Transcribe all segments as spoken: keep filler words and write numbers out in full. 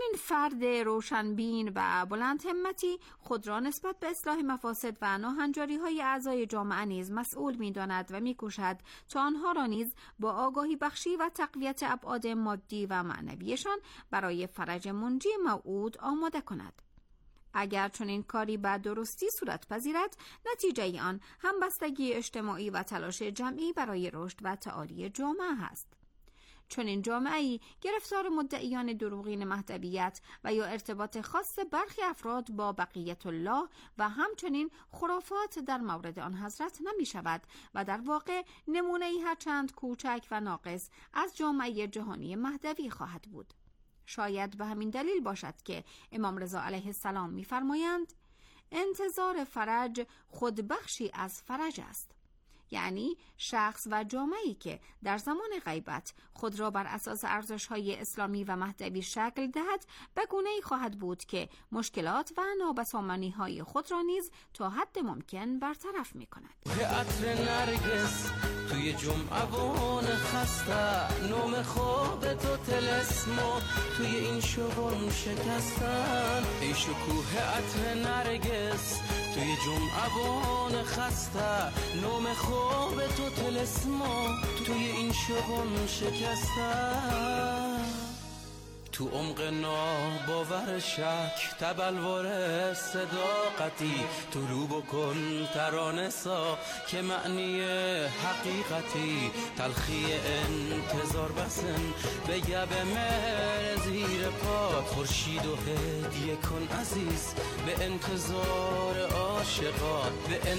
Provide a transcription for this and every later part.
این فرد روشنبین و بلند همتی خود را نسبت به اصلاح مفاسد و ناهنجاری های اعضای جامعه نیز مسئول می داند و می کوشد تا آنها را نیز با آگاهی بخشی و تقویت ابعاد مادی و معنویشان برای فرج منجی موعود آماده کند. اگر چنین کاری به درستی صورت پذیرد، نتیجه آن همبستگی اجتماعی و تلاش جمعی برای رشد و تعالی جامعه است. چون این جامعه‌ای گرفتار مدعیان دروغین مهدویت و یا ارتباط خاص برخی افراد با بقیت الله و همچنین خرافات در مورد آن حضرت نمی شود و در واقع نمونه‌ای هرچند کوچک و ناقص از جامعه جهانی مهدوی خواهد بود. شاید به همین دلیل باشد که امام رضا علیه السلام می فرمایند انتظار فرج خود بخشی از فرج است. یعنی شخص و جامعه‌ای که در زمان غیبت خود را بر اساس ارزش‌های اسلامی و مهدوی شکل دهد به گونه‌ای خواهد بود که مشکلات و نابسامانی‌های خود را نیز تا حد ممکن برطرف می‌کند. عطر نرگس توی جمعوان خسته، نام خواب تو تلسمو توی این شغل شکستن. ای شکوه عطر نرگس توی جمعوان خسته، نام خواب تو تلسمو توی این شغل شکستن. تو عمق ناباور شک تبلور صداقتی، طلوع بکن ترانه سا که معنی حقیقتی. تلخی انتظار بسن به گب مهر زیر پات، خورشید و هدیه کن عزیز به انتظار عاشقات، به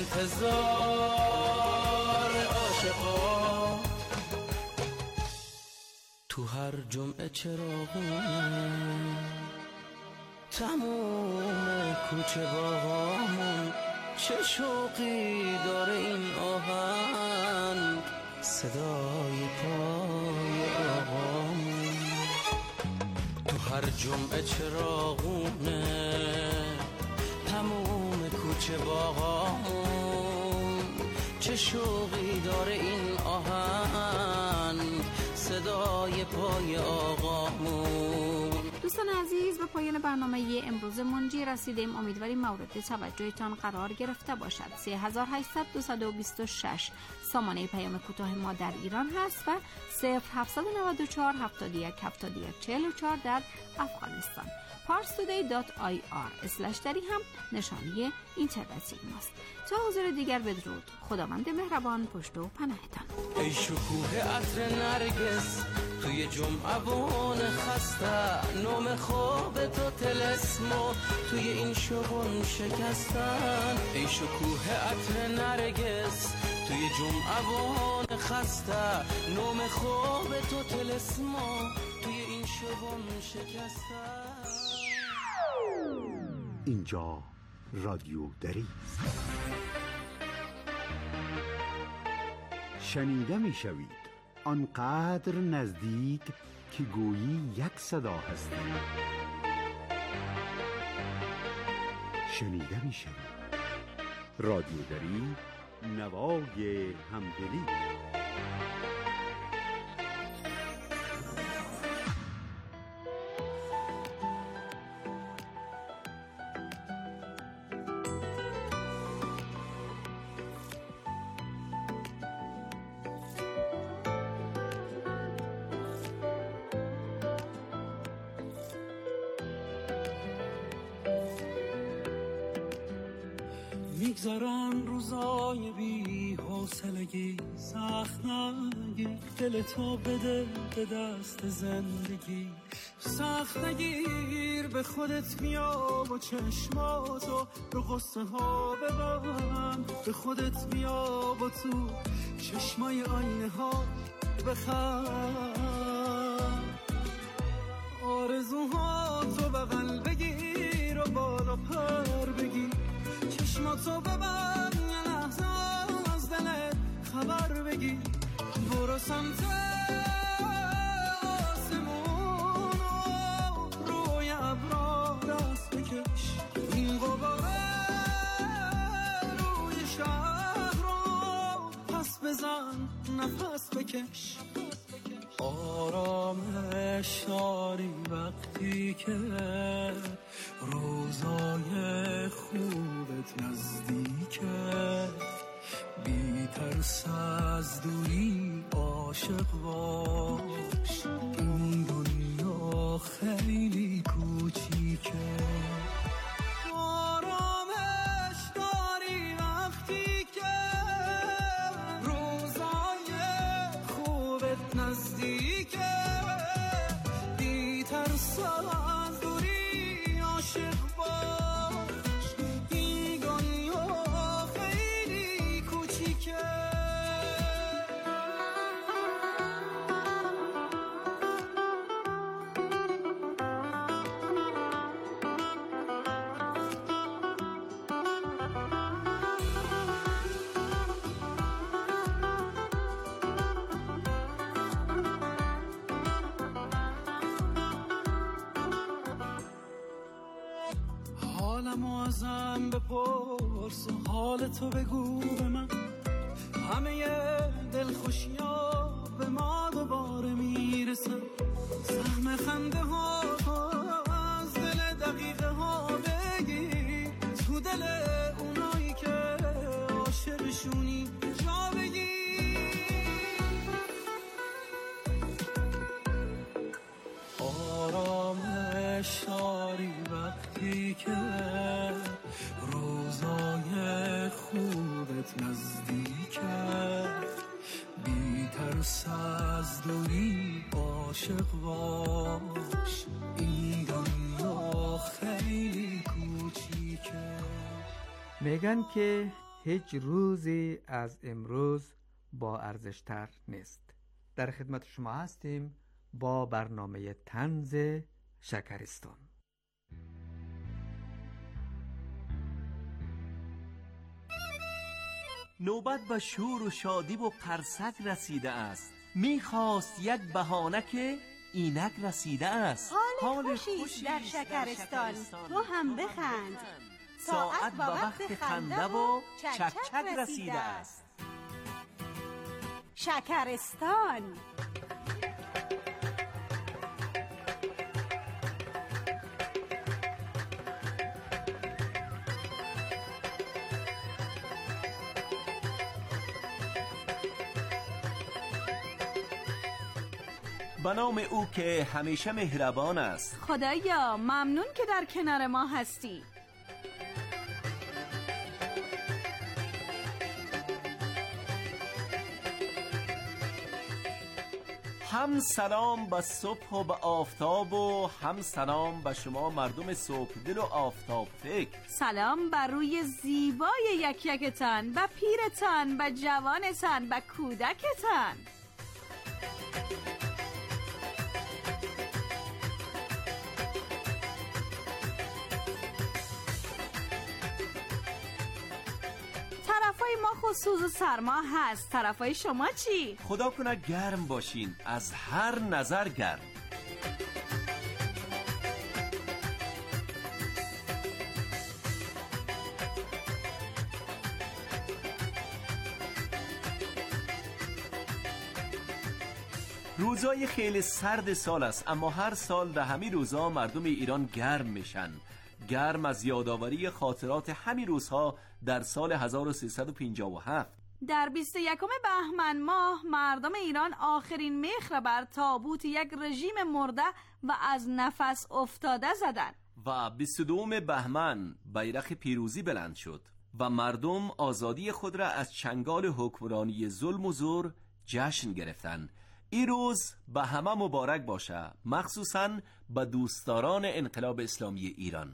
انتظار عاشقات. تو هر جمعه چراغونه تموم کوچه باغامون، چه شوقی داره این آهنگ صدای پای آقامون. تو هر جمعه چراغونه تموم کوچه باغامون، چه شوقی داره این آهنگ صدای پای آقامون. دوستان عزیز، به پایان برنامه امروز منجی رسیدیم. امیدواریم مورد توجهتان قرار گرفته باشد. سه هزار و هشتصد و بیست و شش سامانه پیام کوتاه ما در ایران هست و صفر هفتصد و نود و چهار هفتاد و یک هفتاد و یک چهل و چهار در افغانستان. پارس تودی دات آی آر اسلش دری هم نشانی اینترنتی ماست. تا حضور دیگر بدرود. خداوند مهربان پشت و پناهتان. ای شکوه عطر نرگس توی جمعوان خسته، نام خواب تو تلسمو توی این شغل شکستن. ای شکوه عطر نرگس توی جمعوان خسته، نام خواب تو تلسمو توی این شغل شکستن. اینجا رادیو دری است. شنیده می شوید آنقدر نزدیک که گویی یک صدا هستی. شنیده می شوید رادیو دری، نوای همدلی. میگذارن روزای بی حوصلگی، سخت نگیر دل تو بده به دست زندگی. سخت نگیر به خودت بیا و چشماتو به قصه ها ببند. به خودت بیا و تو چشمای آینه ها بخند. آرزوها تو بغل بگیر و بالا پر بگیر. چشماتو ببند یه لحظه از دلت خبر بگیر. برو سمت آسمون و روی ابرا دست بکش. این غباره روی شهر رو پس بزن نفس بکش. آرام داری وقتی که روزای خوبت نزدیکه، بی ترس از دوری عاشق باش، این دنیا خیلی کوچیکه. آرامش داری وقتی که روزای خوبت نزدیکه، بی ترس از دوری عاشق باش، این دنیا خیلی کوچیکه. حالمو ازم بپرس و حالتو بگو به من، همه دلخوشی‌ها به ما دوباره میرسن، سهم خنده ها از دل دقیقه ها بگیر، تو دل اونایی که عاشقشونی جا بگیر. آرامش داری وقتی که روزای خوبت نزدیکه، بی ترس از دوری عاشق باش، این دنیا خیلی کوچیکه. میگن که هیچ روزی از امروز با ارزشتر نیست. در خدمت شما هستیم با برنامه طنز شکرستان. نوبت به شور و شادی و قرصک رسیده است، میخواست یک بهانه که اینک رسیده است. حال خوشی در شکرستان، تو هم بخند، ساعت و وقت خنده و چک چک رسیده است. شکرستان به نام او که همیشه مهربان است. خدایا ممنون که در کنار ما هستی. هم سلام به صبح و به آفتاب و هم سلام به شما مردم صبح دل و آفتاب فکر. سلام بر روی زیبای یک یکتان، به پیرتان، به جوانتان، به کودکتان. طرفای ما خصوص و سرما هست، طرفای شما چی؟ خدا کنه گرم باشین، از هر نظر گرم. روزای خیلی سرد سال است، اما هر سال در همین روزها مردم ایران گرم میشن. گرم از یادآوری خاطرات همین روزها در سال هزار و سیصد و پنجاه و هفت. در بیست و یکم بهمن ماه مردم ایران آخرین میخ را بر تابوت یک رژیم مرده و از نفس افتاده زدند و بیست و دوم بهمن بیرق پیروزی بلند شد و مردم آزادی خود را از چنگال حکمرانی ظلم و زور جشن گرفتند. این روز به همه مبارک باشه، مخصوصاً به دوستداران انقلاب اسلامی ایران.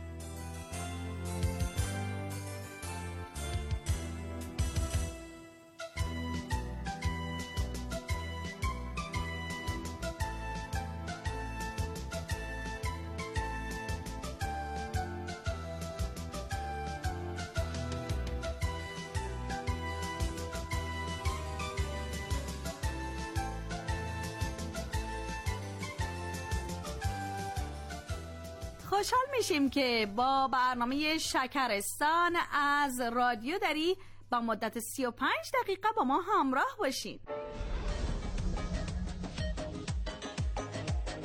خوشحال میشیم که با برنامه شکرستان از رادیو دری با مدت سی و پنج دقیقه با ما همراه باشین.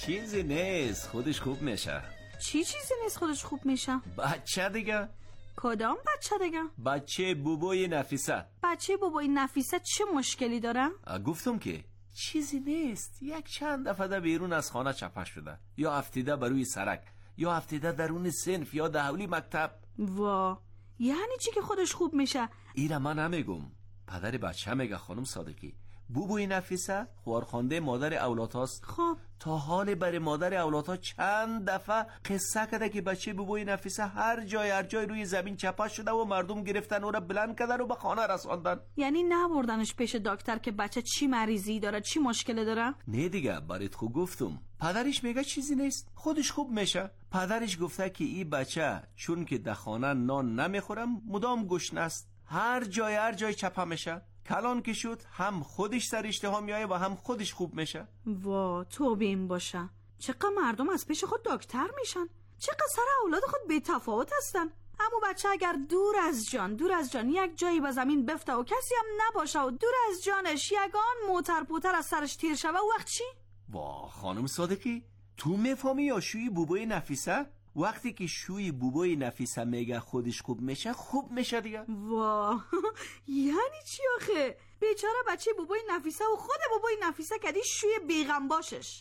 چیزی نیست، خودش خوب میشه. چی چیزی نیست خودش خوب میشه؟ بچه دیگه. کدام بچه دیگه؟ بچه بوبوی نفیسه. بچه بوبوی نفیسه چه مشکلی داره؟ گفتم که چیزی نیست، یک چند دفعه ده بیرون از خانه چپه شده، یا افتیده بروی سرک، یا افتیده درون صنف، یا دهولی مکتب. وا، یعنی چی که خودش خوب میشه؟ ایره من نمیگم، پدر بچه میگه خانم صادقی. بوبوی نفیسه خوارخوانده مادر اولادهاست. خب تا حال برای مادر اولادها چند دفعه قصه کرده که بچه بوبوی نفیسه هر جای هر جای روی زمین چپه شده و مردم گرفتن او را بلند کردن و به خانه رساندن. یعنی نبردنش پیش دکتر که بچه چی مریضی داره، چی مشکل داره؟ نه دیگه، برات خوب گفتم. پدرش میگه چیزی نیست، خودش خوب میشه. پدرش گفته که این بچه چون که در خانه نان نمیخورم مدام گشنه است، هر جای هر جای چپه میشه. کلان که شد هم خودش سر اشتها میایه و هم خودش خوب میشه. وا، تو بین باشه. چقدر مردم از پیش خود دکتر میشن، چقدر سر اولاد خود بی تفاوت هستن. اما بچه اگر دور از جان دور از جان یک جایی به زمین بفته و کسی هم نباشه و دور از جانش یگان موتر پوتر از سرش تیر شوه، او وقت چی؟ وا خانم صادقی، تو میفهمی یا شوی بوبوی نفیسه؟ وقتی که شوی بوبوی نفیسه میگه خودش خوب میشه، خوب میشه دیگه. وا یعنی چی آخه؟ بیچاره بچه بوبوی نفیسه و خود بوبوی نفیسه کدی شوی بیغم باشش.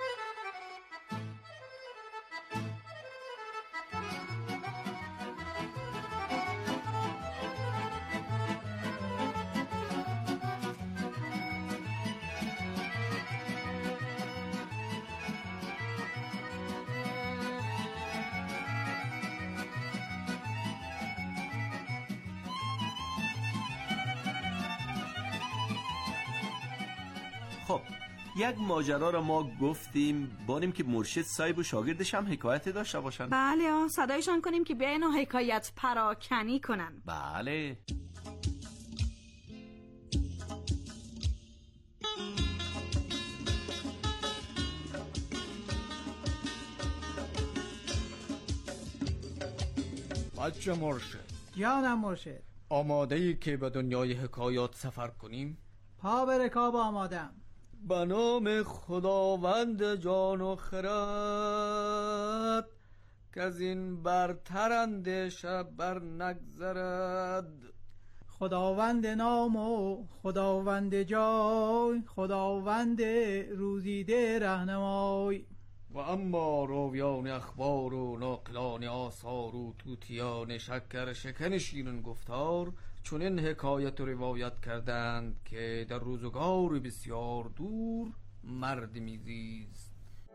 خب یک ماجرا را ما گفتیم، بانیم که مرشد صاحب و شاگردش هم حکایت داشته باشن. بله، صدایشان کنیم که بیاین و حکایت پراکنی کنن. بله. بچه مرشد، جانم مرشد. آماده ای که به دنیای حکایات سفر کنیم؟ پا به رکاب آمادم. به نام خداوند جان و خرد که از این برتر اندیشه بر نگذرد. خداوند نام و خداوند جای، خداوند روزیده رهنمای. و اما راویان اخبار و ناقلان آثار و توتیان شکر شکن شیرین گفتار چون این حکایت روایت کردند که در روزگار بسیار دور مرد میزیست.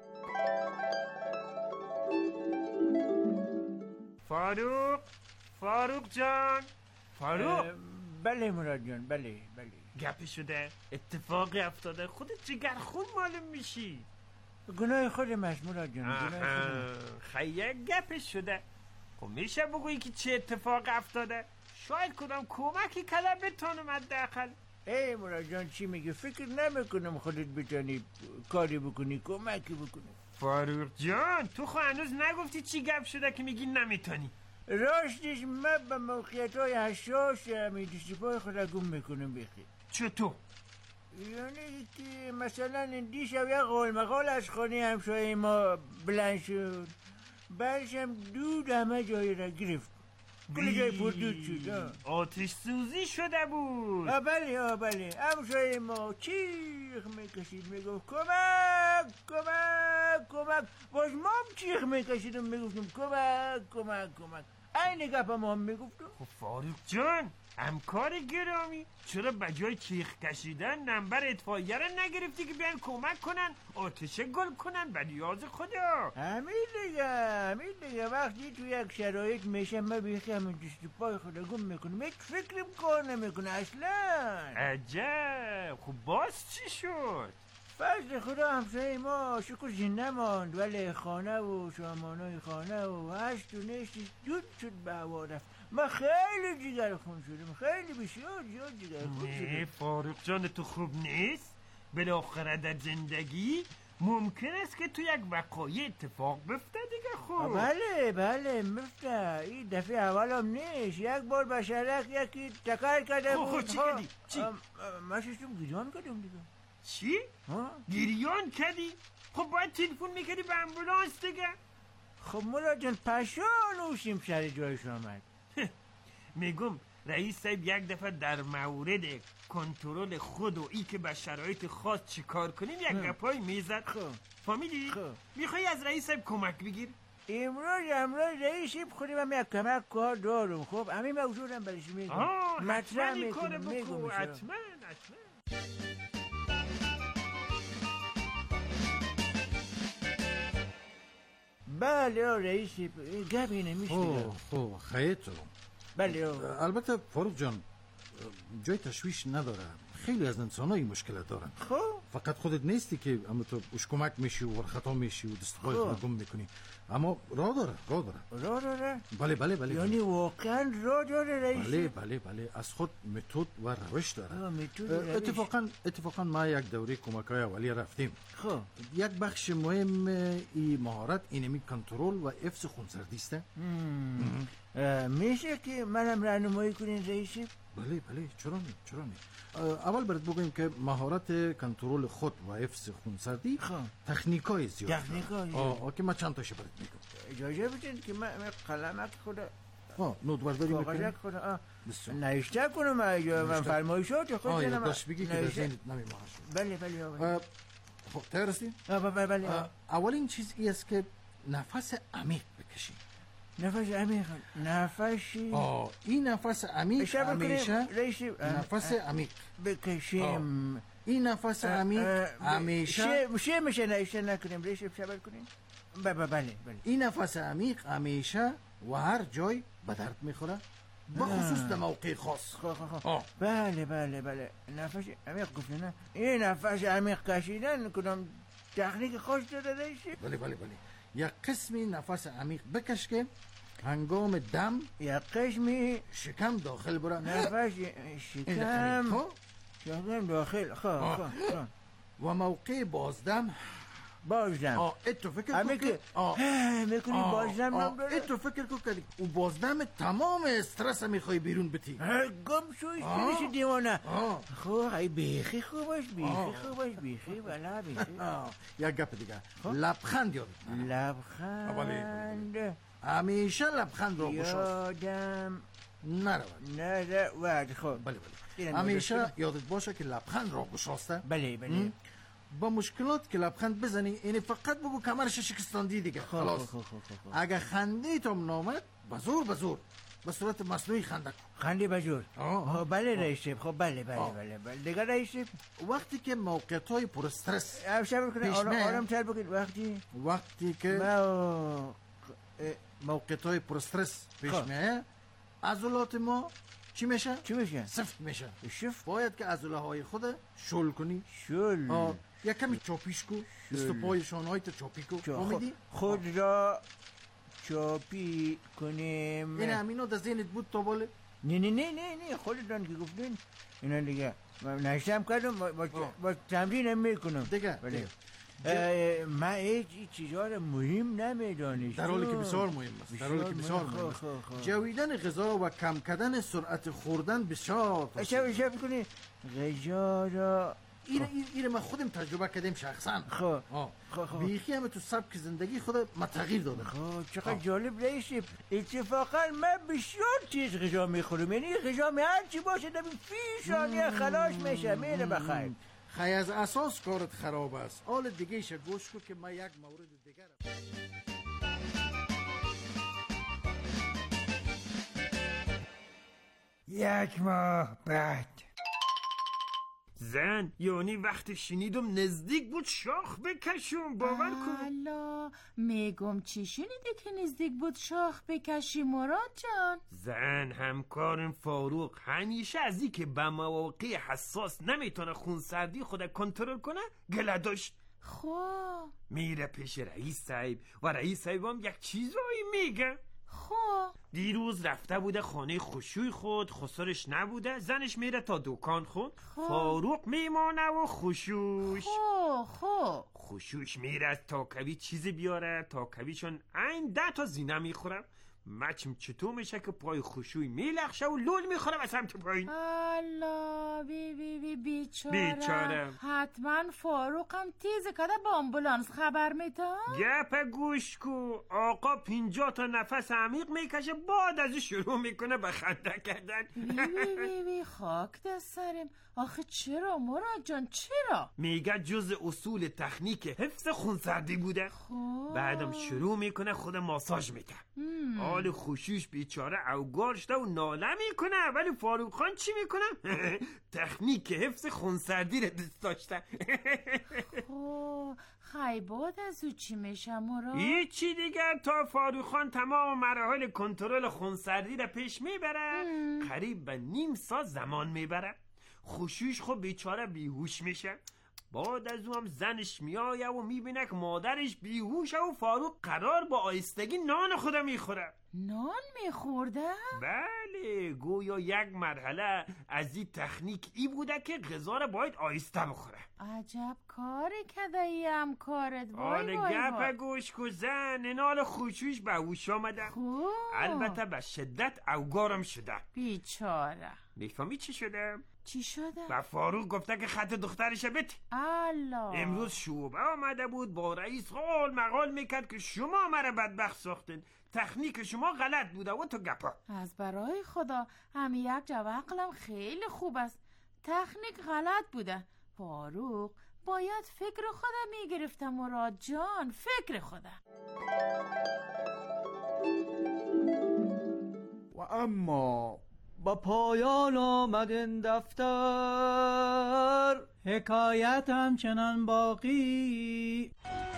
فاروق فاروق جان فاروق. بله مراد جان، بله بله. گپی شده، اتفاقی افتاده، خودت جگر خون معلوم میشی. گناه خودم است مراد جان، گناه خودم. خیلی گپی شده. خب میشه بگویی که چه اتفاق افتاده؟ شاید کدام کمکی کلم بتون اومد داخل. ای مراد جان چی میگه؟ فکر نمیکنم خودت بتونی کاری بکنی، کمکی بکنی. فاروق جان تو خو هنوز نگفتی چی گپ شده که میگی نمیتونی؟ راستش من به موقعیت های حساس همین دست پای خود گم میکنم بخیر. چطور؟ یعنی که مثلا دیشب یک قول مقال از خانه همسایه ما بلند شد، بعدش هم دود همه جایی را گرفت، کل جای پردود شد. آتش سوزی شده بود. آه بله آه بله. همسایه ما چیخ میکشید میگفت کمک کمک کمک. باز ما هم چیخ میکشیدم میگفتم کمک کمک کمک. این گپ ما هم میگفتم. خب فاروق جان همکار گرامی، چرا بجای چیخ کشیدن نمبر اطفائیه را نگرفتی که بیان کمک کنن آتش گل کنن به نیاز خدا؟ همین دیگه همین دیگه. وقتی تو یک شرایط میشه من بیخی همین دست پای خدا گم میکنم، یک فکرم کار نمیکنه اصلا. عجب. خب باز چی شد؟ فضل خدا همسایه ما شکر زنده ماند، ولی خانه و سامانای خانه و هشت و نشتش دود شد به هوا رفت. من خیلی جگر خون شدم، خیلی بسیار زیاد جگر خون شدم. نه فاروق جان تو خوب نیست؟ بالاخره در زندگی ممکن است که تو یک وقایع اتفاق بفته دیگه. خوب بله بله مفته. این دفعه اولم نیست، یک بار بشرک یکی تکر کرده بود. خب چی کردی؟ چی؟ من ششتم گیران کردم دیگه. چی؟ گریان کردی؟ خب باید تلفن میکردی به امبولانس دیگه. خب مولا جان پشان اوشیم سر جایش آمد. میگم رئیس صاحب یک دفعه در مورد کنترل خود و ای که به شرایط خاص چی کار کنیم یک گپای میزد. فهمیدی؟ میخوایی از رئیس صاحب کمک بگیر؟ امروز امروز رئیس صاحب خودم هم یک کمک کار دارم. خب همین موضوعم برش میگم. آه حتما این کار بکو. حتما حتما. بله رئیس گپی نمیشه. اوه اوه خیلی تو. بله البته فاروق جان جای تشویش نداره. خیلی از انسانایی مشکلات دارن. خب فقط خودت نیستی که اما تو اش کمک میشی و خطا میشی و دستگاه خود گم میکنی. اما راه داره راه داره راه داره بله بله بله یعنی واقعا راه داره رئیس. بله بله بله از خود متد و روش داره. اتفاقا اتفاقا ما یک دوره کمک‌های اولیه رفتیم. خب یک بخش مهم این مهارت اینمی کنترل و حفظ خونسردی است. میشه که منم راهنمایی کنین رئیس؟ بله بله چرا نه چرا نه. اول برات بگویم که مهارت کنترل خود و حفظ خونسردی تکنیکای زیاد تکنیکای آه که من چند تاشو برات میگم. اجازه بدین که من قلمک خود ها نوت برداری میکنم خود اه نوشته کنم من فرمایشات خود آه یادداشت بگی که در ذهنت نمیمونه. بله بله خب تیار هستی؟ بله بله اولین چیز این است که نفس عمیق بکشی. نفس عمیق نفسی آه این نفس عمیق همیشه نفس عمیق بکشیم. این نفس عمیق همیشه میشه میشه نایشه نکنیم ریش صبر کنیم. بله بله این نفس عمیق همیشه و هر جای به درد میخوره به خصوص در موقع خاص. بله بله بله نفس عمیق گفتن نه این نفس عمیق کشیدن کدام تکنیک خوش داره ریش؟ بله بله بله یک قسمی نفس عمیق بکش که هنگام دم یک قسمی شکم داخل بره. نفس شکم شکم داخل خواه خواه و موقع بازدم بازدم آه اتو فکر کن که میکنی بازدم هم داره. اتو فکر کن که و بازدم تمام استرس میخوای بیرون بتی. گم شوش کنیش دیوانه. خب ای بیخی خوبش بیخی خوبش بیخی بلا بیخی. یک گپ دیگه لبخند یاد لبخند همیشه لبخند رو بشاست یادم نرود نرود. خب بله بله همیشه یادت باشه که لبخند رو بشاسته. بله بله با مشکلات که لبخند بزنی اینی فقط بگو کمرش شکستاندی دیگه خلاص. اگه خنده تام نامد بزور بزور به صورت مصنوعی خنده کن. خنده بزور آه بله رئیس. خب بله بله بله بله دیگه رئیس وقتی که موقعیت‌های پر استرس صبر کنید آرام تر بگید. وقتی وقتی که موقعیت‌های پر استرس پیش میاد عضلات ما چی میشه؟ چی میشه؟ سفت میشه. سفت باید که عضله خود شل کنی. شل یک کمی چاپیش کو. دست و پای شانه‌های تو چاپی کو. فهمیدی؟ خود را چاپی کنیم. این همینو در ذهنت بود تا باله؟ نه نه نه نه نه خودتان که گفتین اینا دیگه نشتم کردم با تمرین هم میکنم دیگه. من هیچ چیزها رو مهم نمیدانستم. در حالی که بسیار مهم است. در حالی که بسیار مهم است. جویدن غذا و کم کردن سرعت خوردن بسیار شب شب کنی غذا را این این من خودم تجربه کردم شخصا. خب خب بیخی هم تو سبک زندگی خود ما تغییر دادم. خب چقدر جالب رئیس. اتفاقا من بسیار تیز غذا میخورم. یعنی غذا می هر چی باشه در فی ثانیه خلاص میشه. میره بخیر. خی از اساس کارت خراب است. حال دیگه ایش گوش کو که من یک مورد دیگر یک ماه بعد زن یعنی وقتی شنیدم نزدیک بود شاخ بکشم. باور کن. الا میگم چی شنیده که نزدیک بود شاخ بکشی مراد جان؟ زن همکارم فاروق همیشه از این که به مواقع حساس نمیتونه خونسردی خود کنترل کنه گله داشت. خب میره پیش رئیس صاحب و رئیس صاحب هم یک چیزایی میگه. خب دیروز رفته بوده خانه خشوی خود خسرش نبوده. زنش میره تا دکان خود. فاروق میمانه و خشوش خب خب خشوش میره از تاکوی چیزی بیاره. تاکویشون این ده تا زینه میخوره. مچم چطور میشه که پای خوشوی میلخشه و لول میخوره و سمت پایین. الله بی بی بی بیچاره بیچاره حتما فاروقم تیز کده با امبولانس خبر میتا. گپ گوش کو. آقا پینجا تا نفس عمیق میکشه بعد از شروع میکنه به خنده کردن. بی بی بی بی خاک دست سرم. آخه چرا مراد جان چرا؟ میگه جز اصول تکنیک حفظ خونسردی بوده. خوب. بعدم شروع میکنه خود ماساژ میده. حال خوشیش بیچاره اوگار شده و ناله میکنه. ولی فاروق خان چی میکنه؟ تکنیک حفظ خونسردی رو دوست داشته. خب خیباد از او چی میشه مراد؟ هیچی دیگر تا فاروق خان تمام مراحل کنترل خونسردی رو پیش میبره. قریب به نیم ساعت زمان میبره. خوشیش خب بیچاره بیهوش میشه. بعد از او هم زنش میایه و میبینه که مادرش بیهوشه و فاروق قرار با آیستگی نان خودم میخوره. نان میخورده؟ بله گویا یک مرحله از این تکنیک ای بوده که غذا رو باید آیسته بخوره. عجب کاری کده ای هم کارت. وای وای گپ گوش کو زن نال خوشویش به هوش آمده. خوب. البته به شدت اوگارم شده. بیچاره. میفهمی چی شده؟ چی شده؟ و فاروق گفته که خط دخترش بت. الله. امروز شعبه آمده بود با رئیس قول مقال میکرد که شما مرا بدبخت ساختین. تکنیک شما غلط بوده و تو گپا. از برای خدا هم یک جو عقلم خیلی خوب است. تکنیک غلط بوده. فاروق باید فکر خودم میگرفتم مراد جان. فکر خودم. و اما با پایان آمد این دفتر، حکایت همچنان باقی.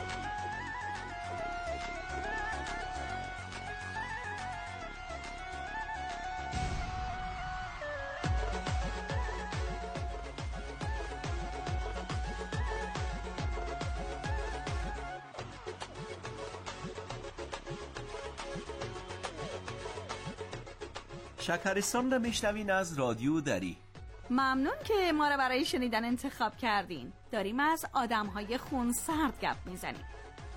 شکرستان را میشنوین از رادیو دری. ممنون که ما را برای شنیدن انتخاب کردین. داریم از آدم‌های خونسرد گپ میزنیم.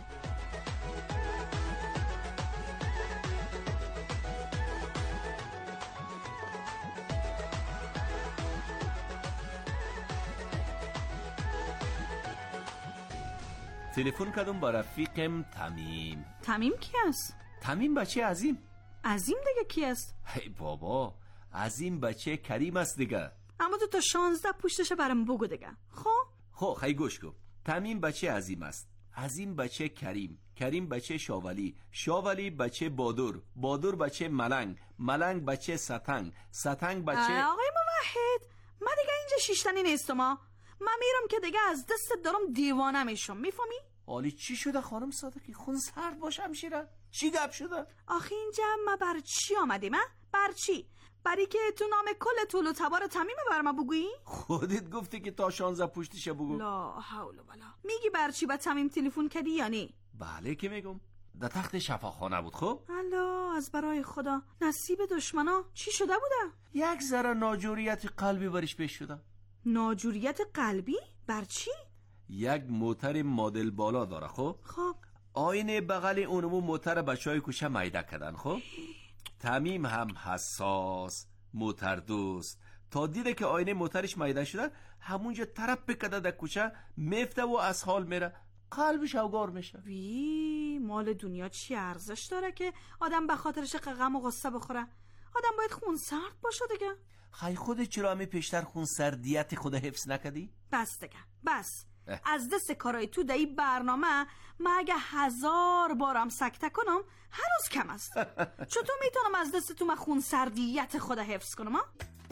تلفن کردم با رفیقم تمیم. تمیم کی است؟ تمیم بچه عظیم. عظیم دیگه کی است؟ هی بابا عظیم بچه کریم است دیگه. اما تو تا شانزده پوشتشه برام بگو دیگه. خب خب خیلی گوش کن. تمیم بچه عظیم است. عظیم بچه کریم. کریم بچه شاولی. شاولی بچه بادور. بادور بچه ملنگ. ملنگ بچه ستنگ. ستنگ بچه آقای موحد من دیگه اینجا شیشتنی نیستم. من میرم که دیگه از دست دارم دیوانه میشم. میفهمی؟ حالی چی شده خانم صادقی؟ خون سرد باشم شیره. چی گپ شده؟ آخه اینجا ما بر چی آمدیم؟ بر چی؟ برای که تو نام کل طول و تبار تمیمه بر ما بگویی؟ خودت گفتی که تا شانزده پشتشه بگو. لا حول ولا. میگی بر چی به تمیم تلفن کردی یا نه؟ بله که میگم. در تخت شفاخانه بود. خب الله از برای خدا نصیب دشمنا چی شده بوده؟ یک ذره ناجوریت قلبی برش پیش شده. ناجوریت قلبی؟ بر چی؟ یک موتر مدل بالا داره. خب خب آینه بغل اونمو موتر بچهای کوچه میده کردن. خب تمیم هم حساس موتر دوست تا دیده که آینه موترش میده شده همونجا طرف بکده در کوچه میفته و از حال میره. قلبش اوگار میشه. وی مال دنیا چی ارزش داره که آدم به خاطرش غم و غصه بخوره؟ آدم باید خون سرد باشه دیگه. خی خودت چرا همی پیشتر خون سردیت خود حفظ نکدی؟ بس دیگه بس. اه. از دست کارای تو دایی برنامه ما اگه هزار بارم سکته کنم هنوز کم است. چطور میتونم از دست تو ما خون سردیت خود حفظ کنم ها؟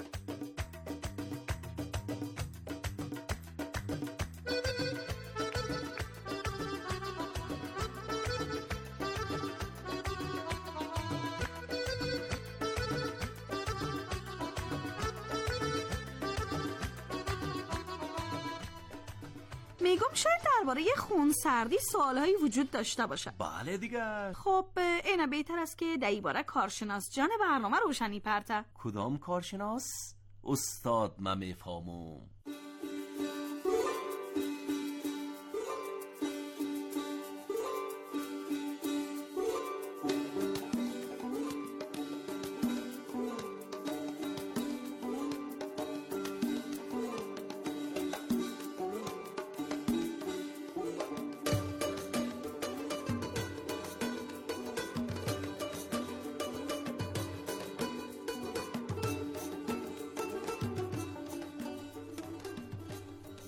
میگم شاید درباره خونسردی سوالهایی وجود داشته باشه. بله دیگه. خب اینه بهتر است که در این باره کارشناس جان برنامه روشنی پرته. کدام کارشناس؟ استاد من میفهمم.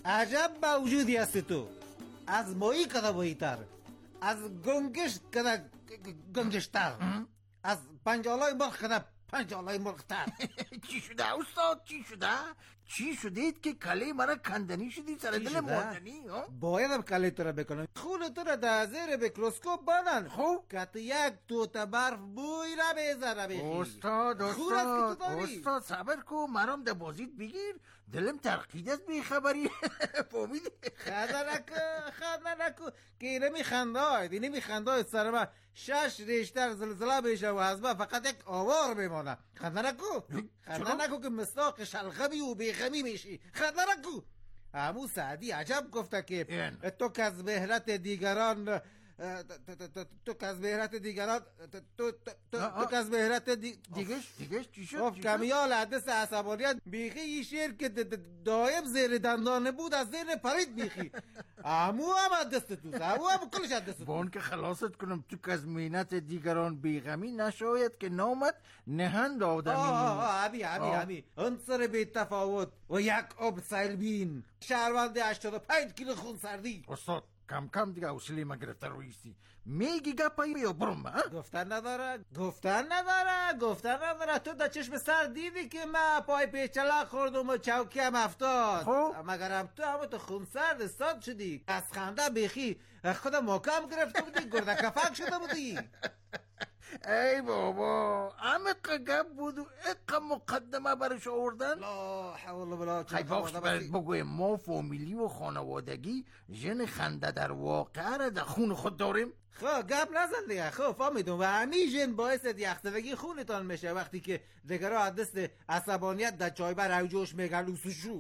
عجب موجودی هستی تو، از مایی کده مایی تر، از گنگشت کده گنگشتر، از پنجالای مرغ کده پنجالای مرغ تر. چی شده استاد؟ چی شده؟ چی شدید که کله مرا کندنی شدید سر دل مردنی؟ بایدم کله تو را بکنم، خون تو را در زیر میکروسکوپ بانن. خوب که تو یک توت برف بوی را بیزنه بخی. استاد استاد استاد صبر کو، مرام در بازیت بگیر، دلم ترقید است بی خبری. فهمیدی؟ خدا نکو خدا نکو که اینه میخنده هاید، اینه میخنده هاید سر من شش ریشتر زلزله بشه و از من فقط یک آوار بمانه. خدا نکو خدا نکو که مصداق شلغمی و بیغمی میشی. خدا نکو. امو سعدی عجب گفته که تو که از مهلت دیگران تو که از مهلت دیگران تو که از مهلت دیگش دیگش چی شد؟ گفت کمیال حدث عصبانیت بیخی این شیر که دایم زیر دندانه بود از زیر پرید بیخی. امو هم دست تو امو هم کلش دست تو بان که خلاصت کنم تو که از مهلت دیگران بیغمی نشاید که نامت نهند آدمی. آه آه همی همی همی انصر بی تفاوت و یک آب سیلبین شهروند هشتاد و پنج کیلو خون سردی. استاد کم کم دیگه حوصله ما گرفته رویستی، میگی گپایی یا برم؟ گفتن نداره گفتن نداره گفتن نداره. تو در چشم سر دیدی که من پای پیچلا خوردم و چوکی هم افتاد. خب مگرم تو همه تو خون سرد استاد شدی، از خنده بیخی خودم محکم گرفته بودی، گرده کفک شده بودی. ای بابا عمق گپ بود و اقا مقدمه برش آوردن. لا حول ولا قوة خیفاخش برد بگوی ما فامیلی و خانوادگی ژن خنده در واقع را در خون خود داریم. خب گپ نزن دیگه. خب فهمیدم و همین ژن باعث یخزدگی خونتان میشه وقتی که دیگرها از دست عصبانیت در چایبر او جوش میگن اوسوشو.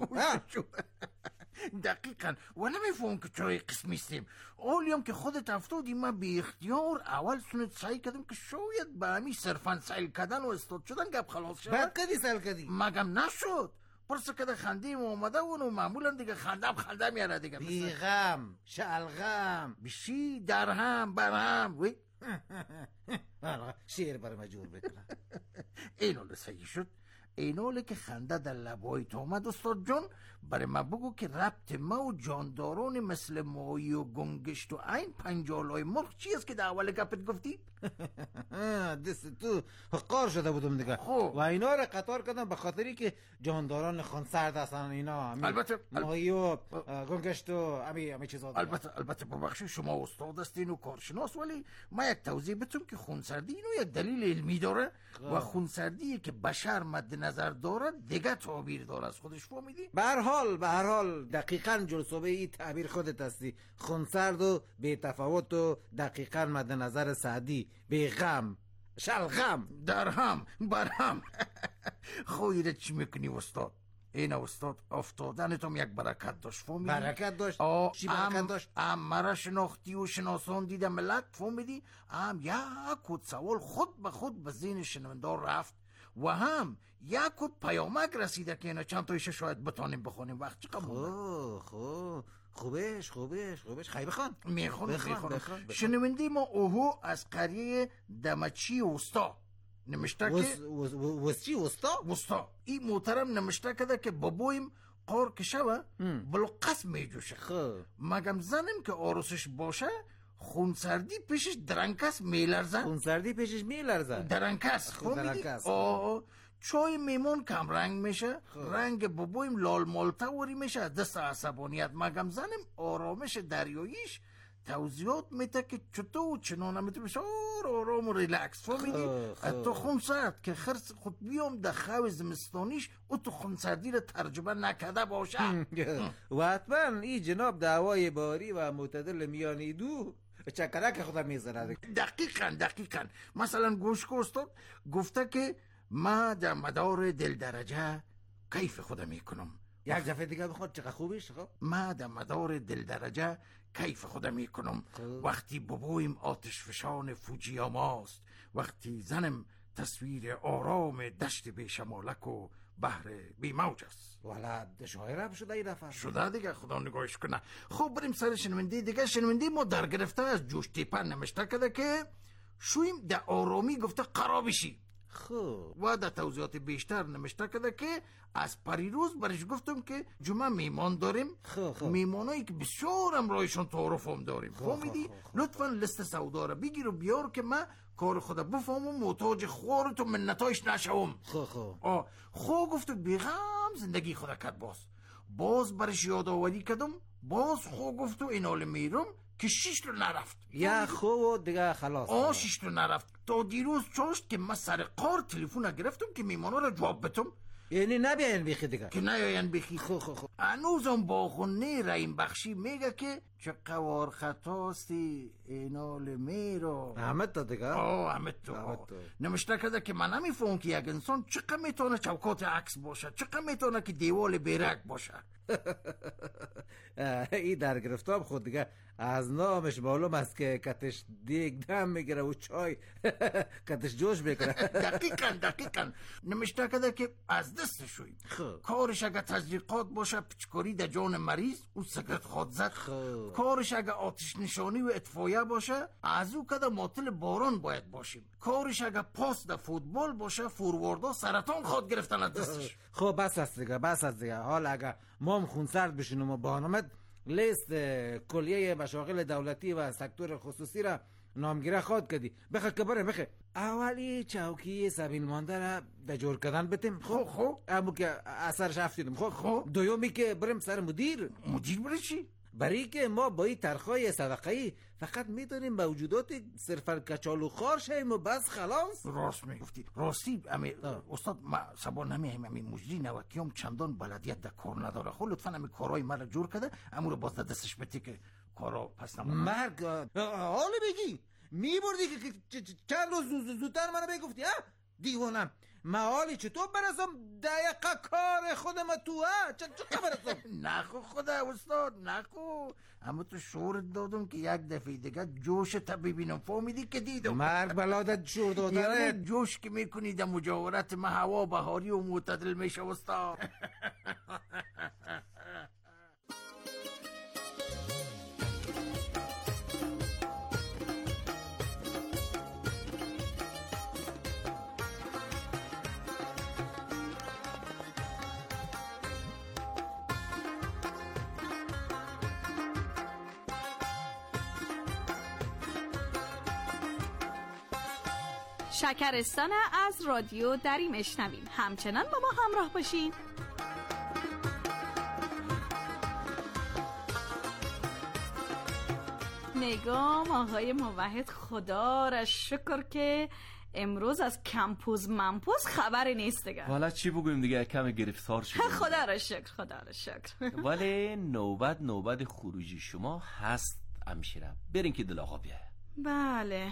دقیقا و نمیفهم که چای قسمیستیم. اولیم که خودت افتادی من بی اختیار اول سنت سعی کردم که شاید به همی صرفا سیل کردن و استاد شدن گپ خلاص شد. بعد کدی سیل کردی؟ مگم نشد. پرسه که خنده ام اومده و معمولا دیگه خندم خنده میاره دیگه. بی غم شلغم بشی در هم بر هم وی شیر بر مجور بکنم. اینو صحیح شد. ایناله که خنده در لبایت آمد استاد جان، برای من بگو که ربط ما و جانداران مثل مایی و گنگشت و این پنجالای مرغ چی است که در اول گپت گفتی؟ دست تو حقار شده بودم دیگه. خوب و اینا رو قطار کردم به خاطری که جانداران خانسرد هستن اینا. البته مایی و گنگشت و همی همی چیزا دیگه. البته البته ببخشید شما استاد هستین و کارشناس، ولی ما یک توضیح بدم که خونسردی اینو یک دلیل علمی داره و خونسردی که بشر مد نظر داره دیگه تعبیر داره از خودش. فهمیدی؟ به هر حال به هر حال دقیقاً جلسوبه ای تعبیر خودت هستی. خونسرد و بی تفاوت و دقیقاً مد نظر سعدی بی غم شلغم در هم بر هم. خویره چی میکنی استاد؟ این استاد افتادن تو یک برکت داشت. فهمیدی؟ برکت داشت؟ چی برکت داشت؟ ام مرا شناختی و شناسان دیده ملت. فهمیدی؟ ام یک کد سوال خود به خود به ذهن شنوندار رفت و هم یک کد پیامک رسیده که اینا چند تایشه شاید بتانیم بخونیم. وقت چقدر خوب خوب خوبش خوبش خوبش خیلی بخوان میخونم میخونم. شنونده ما اوهو از قریه دمچی وستا نمشته که وسچی وستا وستا این محترم نمشته کده که بابویم قار کشه و بلو قسم میجوشه. مگم زنم که آروسش باشه خونسردی پیشش درنکس میلرزن. خونسردی پیشش میلرزن درنکس. درنکس آه چای میمون کم رنگ میشه. رنگ بابویم لال مالتوری میشه از دست عصبانیت. مگم زنم آرامش دریاییش توضیحات میده که چطور چنانه میتونه بشه آرام و ریلکس. فهمیدی؟ تو خونسرد که خرس خود بیام در خواه زمستانیش او تو خونسردی رو ترجمه نکده باشه. و حتما این جناب دعوای باری و معتدل میانی دو چکرک خودم میزنه. دقیقا دقیقا. مثلا گوشک استاد گفته که ما در مدار دل درجه کیف خودم میکنم. یک دفعه دیگه بخواد چقدر خوبیش. خب ما در مدار دل درجه کیف خودم میکنم وقتی بابویم آتش فشان فوجیاماست، وقتی زنم تصویر آرام دشت بی شمالک و بحر بی موج است. ولد شاعر هم شده این دفعه شده دیگه خدا نگاهش کنه. خب بریم سر شنونده دیگه. شنونده ما در گرفته از جوش تیپن نمشته کده که شویم در آرامی گفته قرابشی. خب و در توضیحات بیشتر نمشته کرده که از پریروز برش گفتم که جمعه میمان داریم. خب خب میمانایی که بسیار هم رایشون تعارف هم داریم. فهمیدی؟ لطفا لست سودا رو بگیر و بیار که من کار خدا بفهم و محتاج خورت و منتایش نشوم. خب خب آه خب گفت بیغم زندگی خدا کرد. باز باز برش یادآوری کردم. باز خو گفت و اینال میرم که شیش رو نرفت. یا خو دیگه خلاص. آه شیش رو نرفت تا دیروز چاشت که من سر قار تلفن گرفتم که میمانا رو جواب بتم. یعنی نبیاین بیخی دیگه؟ که نیاین بیخی. خو خو خو هنوزم با خونه رحیم بخشی میگه که چه قوار خطاستی اینال میرو. احمد تا دیگه؟ آه احمد تو نمشته کرده که من نمیفهم که یک انسان چقدر میتونه چوکات عکس باشه، چقدر میتونه که دیوال بیرک باشه. ای در گرفتاب خود دیگه از نامش معلوم است که کتش دیگ دم میگیره و چای کتش جوش میکنه. دقیقاً دقیقاً نمشته کرده که از دستشوی کارش اگه تزریقات باشه پچکاری در جان مریض او سگرت خود زد. کارش اگه آتش نشانی و اطفایه باشه از او کده ماطل باران باید باشیم. کارش اگه پاس در فوتبال باشه فورواردا سرطان خود گرفتن از دستش. خب بس است دیگه بس است دیگه. حال اگه ما هم خونسرد بشینم و بانامد لیست کلیه مشاغل دولتی و سکتور خصوصی را نامگیره خود کردی بخه که بره بخه اولی چوکی سبیل مانده را در جور کردن بتیم. خب خب امو که اثرش افتیدم. خب خب دویومی که بریم سر مدیر. مدیر بره چی؟ برای که ما با این ترخای صدقه‌ای فقط میدونیم موجودات صرفا کچالو خار شیم و بس خلاص. راست میگفتی. راستی امی استاد ما سبا نمیایم امی مجری نوکیام چندان بلدیت در کار نداره. خب لطفا امی کارهای مرا جور کرده امو رو باز دستش بتی که کارا پس نمونه. مرگ حالا بگی میبردی که چند روز زودتر منو بگفتی ها دیوانم. معالی چطور برسم دقیقا کار خودم تو ها چطور برسم؟ نخو خدا استاد نخو. اما تو شورت دادم که یک دفعه دیگه جوش تا ببینم. فهمیدی که دیدم مرگ بلادت شور دادن. یعنی جوش که میکنی در مجاورت ما هوا بهاری و معتدل میشه استاد. شکرستان از رادیو دری میشنویم. همچنان با ما همراه باشین. نگام آقای موحد خدا را شکر که امروز از کمپوز منپوز خبری نیست دیگه. والا چی بگویم دیگه کم گرفتار شدیم. خدا را شکر خدا را شکر. ولی نوبت نوبت خروجی شما هست امشیره. برین که دل آقا بیه. بله.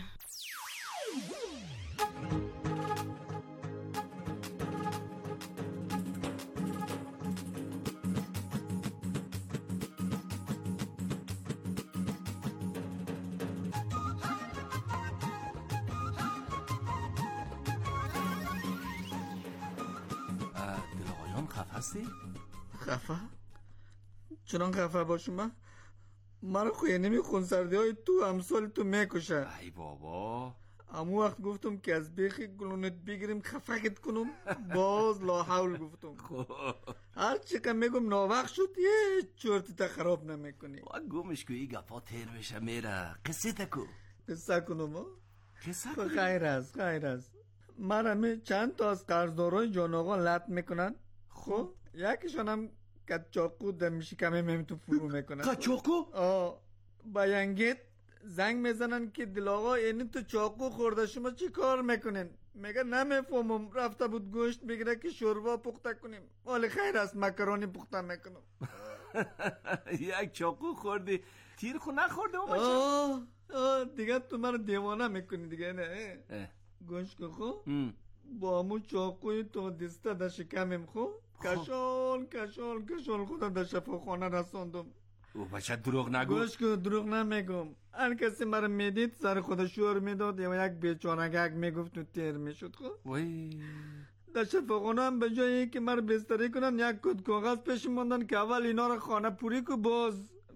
هستی؟ خفه؟ چنان خفه باشم من؟ مرا خوی نمی خونسردی های تو امثال تو میکشه. ای بابا امو وقت گفتم که از بیخی گلونت بگیریم خفقت کنم باز لا حول گفتم. هر چقدر میگم ناوقت شد یه چورتی تا خراب نمیکنی. گمش که ای گپا تیر بشه میره. قصه تکو قصه کنم ها؟ قصه کنم خیر است خیر است. من همه چند تا از قرضدارای جان آقا لط میکنن. خب یکیشان هم کچاقو دمیشی کمه میم تو فرو میکنن. کچاقو؟ آه با ینگت زنگ میزنن که دل آقا اینی تو چاقو خورده شما چی کار میکنین؟ میگه نمیفهمم رفته بود گوشت بگیره که شوربا پخته کنیم. ولی خیر است مکرونی پخته میکنم. یک چاقو خوردی تیر خو نخورده اون بچه؟ آه آه دیگه تو من دیوانه میکنی دیگه نه. گوشت که خو با همون چاقوی تو دسته در شکمیم خو کشال کشال کشال خودم در شفاخانه رساندم. او بچه دروغ نگو. گوش که دروغ نمیگم. هر کسی مرا میدید سر خود شور میداد یا یک بیچارگک میگفت تو تیر میشد. خب وای در شفاخانه هم به جایی که مرا بستری کنن یک کد کاغذ پیش ماندن که اول اینا را خانه پوری کو باز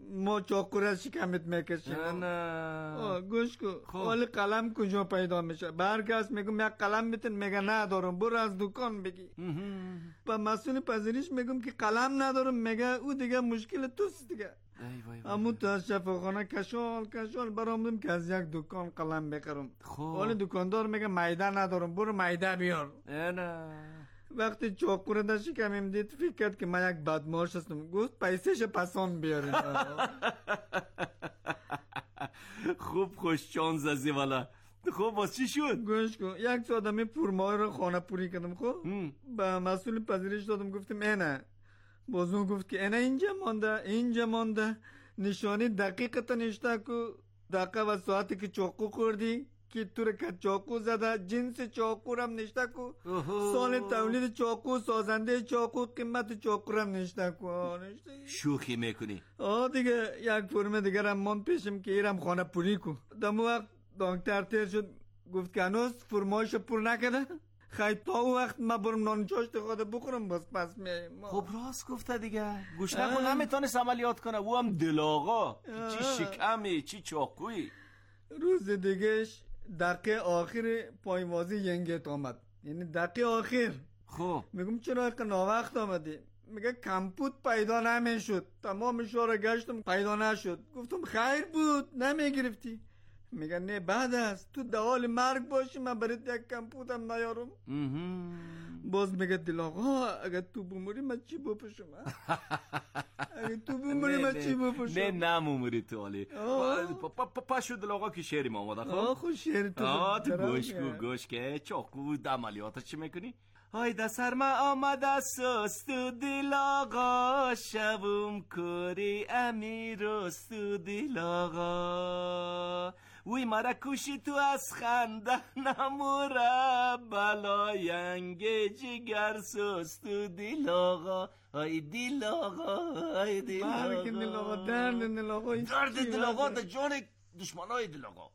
ما چاقو را شکمت میکشیم. نه گوش کن. حالا قلم کجا پیدا میشه؟ برگشت میگم یک قلم میتون، میگه ندارم، برو از دکان بگی. با مسئول پذیرش میگم که قلم ندارم، میگه او دیگه مشکل توست دیگه. اما تو از شفاخانه کشال کشال برآمدم که از یک دکان قلم بخرم. حالا دکاندار میگه میده ندارم، برو میده بیار. نه وقتی چاقو رو در شکمم دید فکر کرد که من یک بدمعاش هستم، گفت پیسهش پسان بیارید. خوب خوش چانز ازی والا. خب باز چی شد؟ گوش کن. یک ساعت می پورمای رو خانه پوری کردم. خب به مسئول پذیرش دادم، گفتم اینه. باز اون گفت که اینه اینجا مانده، اینجا مانده، نشانی دقیق تا نشته که دقیقه و ساعتی که چاقو خوردی، که تو رو که چاقو زده، جنس چاقو رم نشته کو، سال تولید چاقو، سازنده چاقو، قیمت چاقو رم نشته کو. شوخی میکنی؟ آه دیگه یک فرم دیگر هم من پیشم که ایرم خانه پوری کو. دمو وقت دکتر تیر شد، گفت که هنوز فرمایش پر نکده. خیلی تا او وقت ما برم نان چاشت خود بخورم باز پس میایم. خب راست گفته دیگه. گوش نکن نمیتونست عملیات کنه. او هم دل آقا، چی شکمی چی چاقویی. روز دیگهش دقیقه آخر پایوازی ینگت آمد، یعنی دقیقه آخر. خب میگم چرا اینقدر ناوقت آمدی؟ میگه کمپوت پیدا نمیشد، تمام شهر گشتم پیدا نشد. گفتم خیر بود نمیگرفتی؟ میگه نه بعد است تو در حال مرگ باشی من برات یک کمپوتم نیارم. باز میگه دل آقا اگه تو بموری من چی بپوشم؟ اگه تو بموری من چی بپوشم؟ نه نموموری تو علی. پاشو دل آقا که شعری ما آمده. آه خود شعر تو. آه تو گوش کو گوش که چاقو عملیاتش چی میکنی؟ های دا سرما آمده سست و دل آقا، شبم کری امیر است و دل آقا. وی مرا کشی تو از خنده نموره، بلاینگ جگر سست و دل آقا. ای دل آقا ای دل آقا، دل آقا درد دل آقا، درد دل آقا در جان دشمنای دل آقا.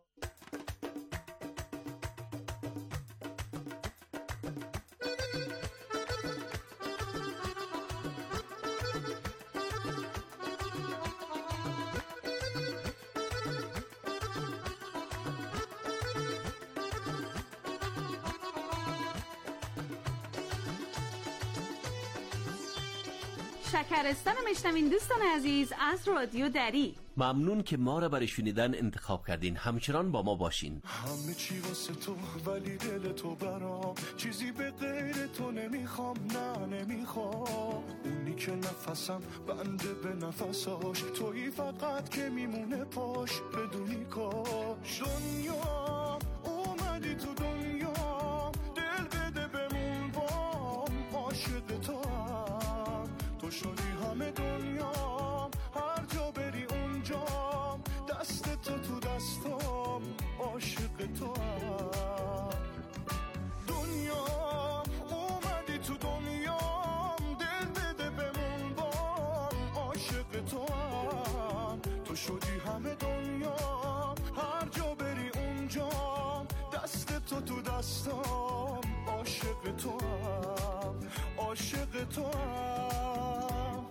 شکرستان میشنوین دوستان عزیز از رادیو دری. ممنون که ما را برای شنیدن انتخاب کردین. همچنان با ما باشین. همه چی واسه تو ولی دل تو برام، چیزی به غیر تو نمیخوام، نه نمیخوام. اونی که نفسم بنده به نفساش، تویی فقط که میمونه پاش، بدونی کاش. دنیا اومدی تو دنیا، دل بده بمون بام، عاشق تو هم تو شدی همه دنیا، هر جا بری اونجا دست تو تو دستام، عاشق تو هم. دنیا اومدی تو دنیا، دل بده بمون بام، عاشق تو هم تو شدی همه دنیا، هر جا بری اونجا دست تو تو دستام، عاشق تو هم عاشق تو هم.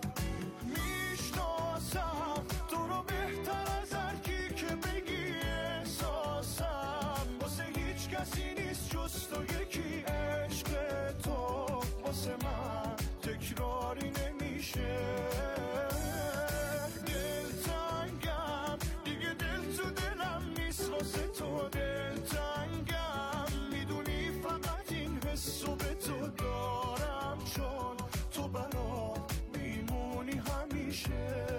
میشناسم تو رو بهتر از هر کی که بگی، احساسم واسه هیچ کسی نیست جز تو یکی، عشق تو واسه من تکراری نمیشه. دلتنگم دیگه دل تو دلم نیست واسه تو، دلتنگم میدونی فقط این حسو به تو دارم، چون تو برام میمونی همیشه.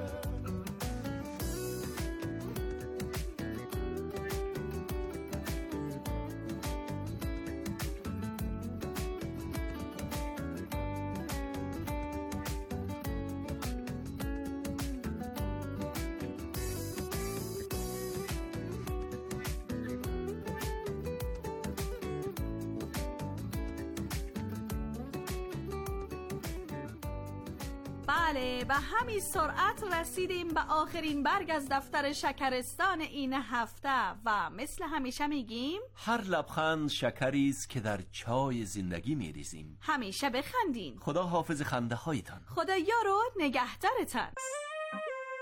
بله به همین سرعت رسیدیم به آخرین برگ از دفتر شکرستان این هفته و مثل همیشه میگیم هر لبخند شکری است که در چای زندگی میریزیم. همیشه بخندین. خدا حافظ خنده هایتان. خدا یارو نگهدارتان.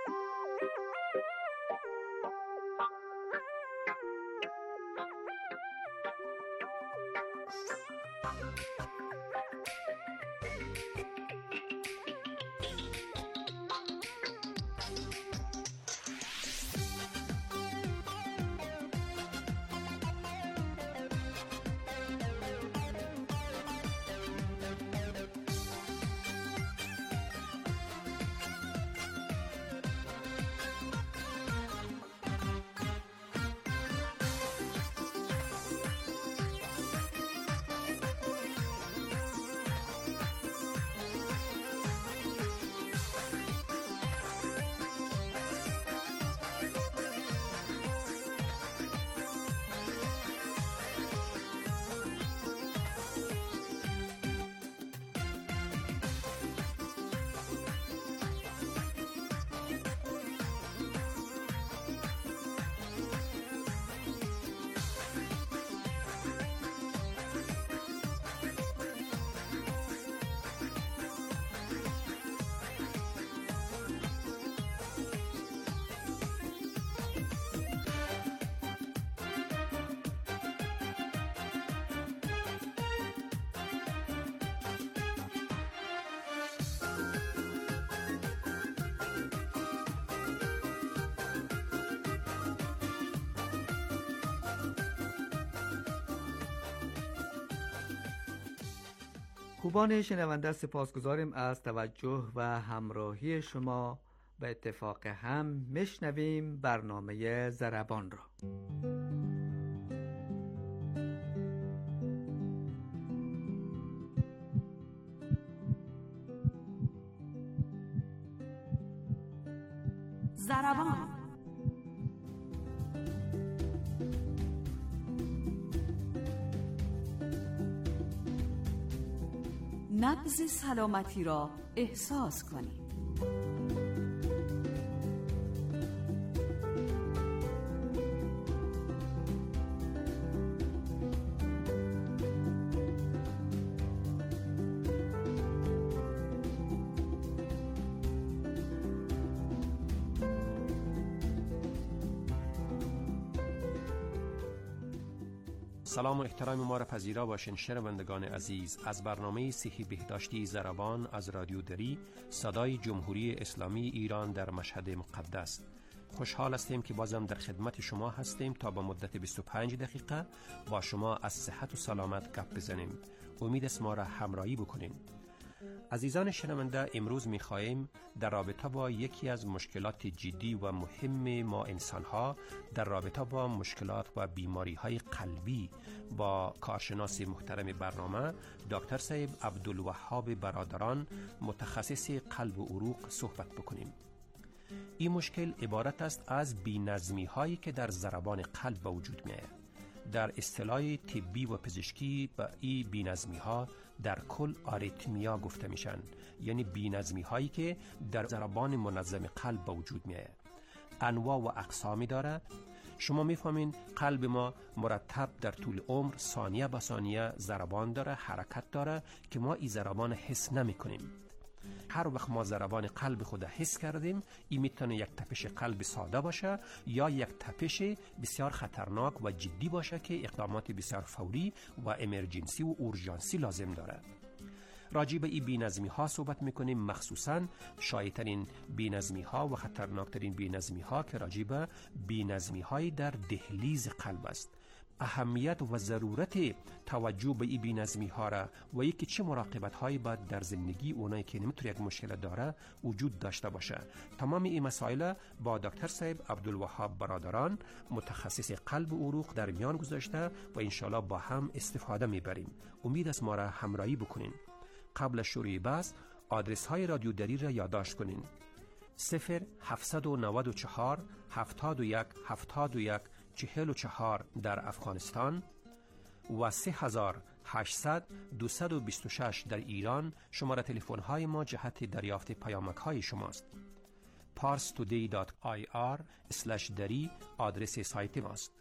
خوبان شنونده، سپاسگزاریم از توجه و همراهی شما. به اتفاق هم میشنویم برنامه ضربان را. ضربان. نبض سلامتی را احساس کنید. سلام و احترام ما را پذیرا باشین شنوندگان عزیز. از برنامه صحی بهداشتی ضربان از رادیو دری، صدای جمهوری اسلامی ایران در مشهد مقدس، خوشحال هستیم که بازم در خدمت شما هستیم تا با مدت بیست و پنج دقیقه با شما از صحت و سلامت گپ بزنیم. امید است ما را همراهی بکنین. عزیزان شنونده، امروز می‌خواهیم در رابطه با یکی از مشکلات جدی و مهم ما انسان‌ها در رابطه با مشکلات و بیماری‌های قلبی با کارشناس محترم برنامه دکتر صاحب عبدالوهاب برادران، متخصص قلب و عروق صحبت بکنیم. این مشکل عبارت است از بی‌نظمی‌هایی که در ضربان قلب به وجود می‌آید. در اصطلاح طبی و پزشکی به این بی‌نظمی‌ها در کل آریتمیا گفته میشن، یعنی بی‌نظمی هایی که در ضربان منظم قلب به وجود میاد. انواع و اقسامی داره. شما میفهمین قلب ما مرتب در طول عمر ثانیه به ثانیه ضربان داره، حرکت داره که ما این ضربان حس نمی کنیم. هر وقت ما ضربان قلب خود حس کردیم، این میتونه یک تپش قلب ساده باشه یا یک تپش بسیار خطرناک و جدی باشه که اقدامات بسیار فوری و امرجنسی و اورژانسی لازم داره. راجع به این بی‌نظمی ها صحبت میکنیم، مخصوصاً شایع‌ترین بی‌نظمی ها و خطرناکترین بی‌نظمی ها که راجع به بی‌نظمی های در دهلیز قلب است. اهمیت و ضرورت توجه به این بی‌نظمی ها را و یکی چه مراقبت هایی باید در زندگی اونایی که نمیتونه یک مشکل داره وجود داشته باشه. تمام این مسائل با دکتر صاحب عبدالوهاب برادران، متخصص قلب و عروق، در میان گذاشته و انشالله با هم استفاده میبریم. امید است ما را همراهی بکنین. قبل از شروع بحث آدرس های رادیو دری را یادداشت کنین: صفر هفتصد و نود و چهار هفتاد و یک هفتاد و یک چهل و چهار در افغانستان و سه هزار و هشتصد دویست و بیست و شش در ایران. شماره تلفن های ما جهت دریافت پیامک های شماست. پارس تودی دات آی آر اسلش دری آدرس سایت ماست.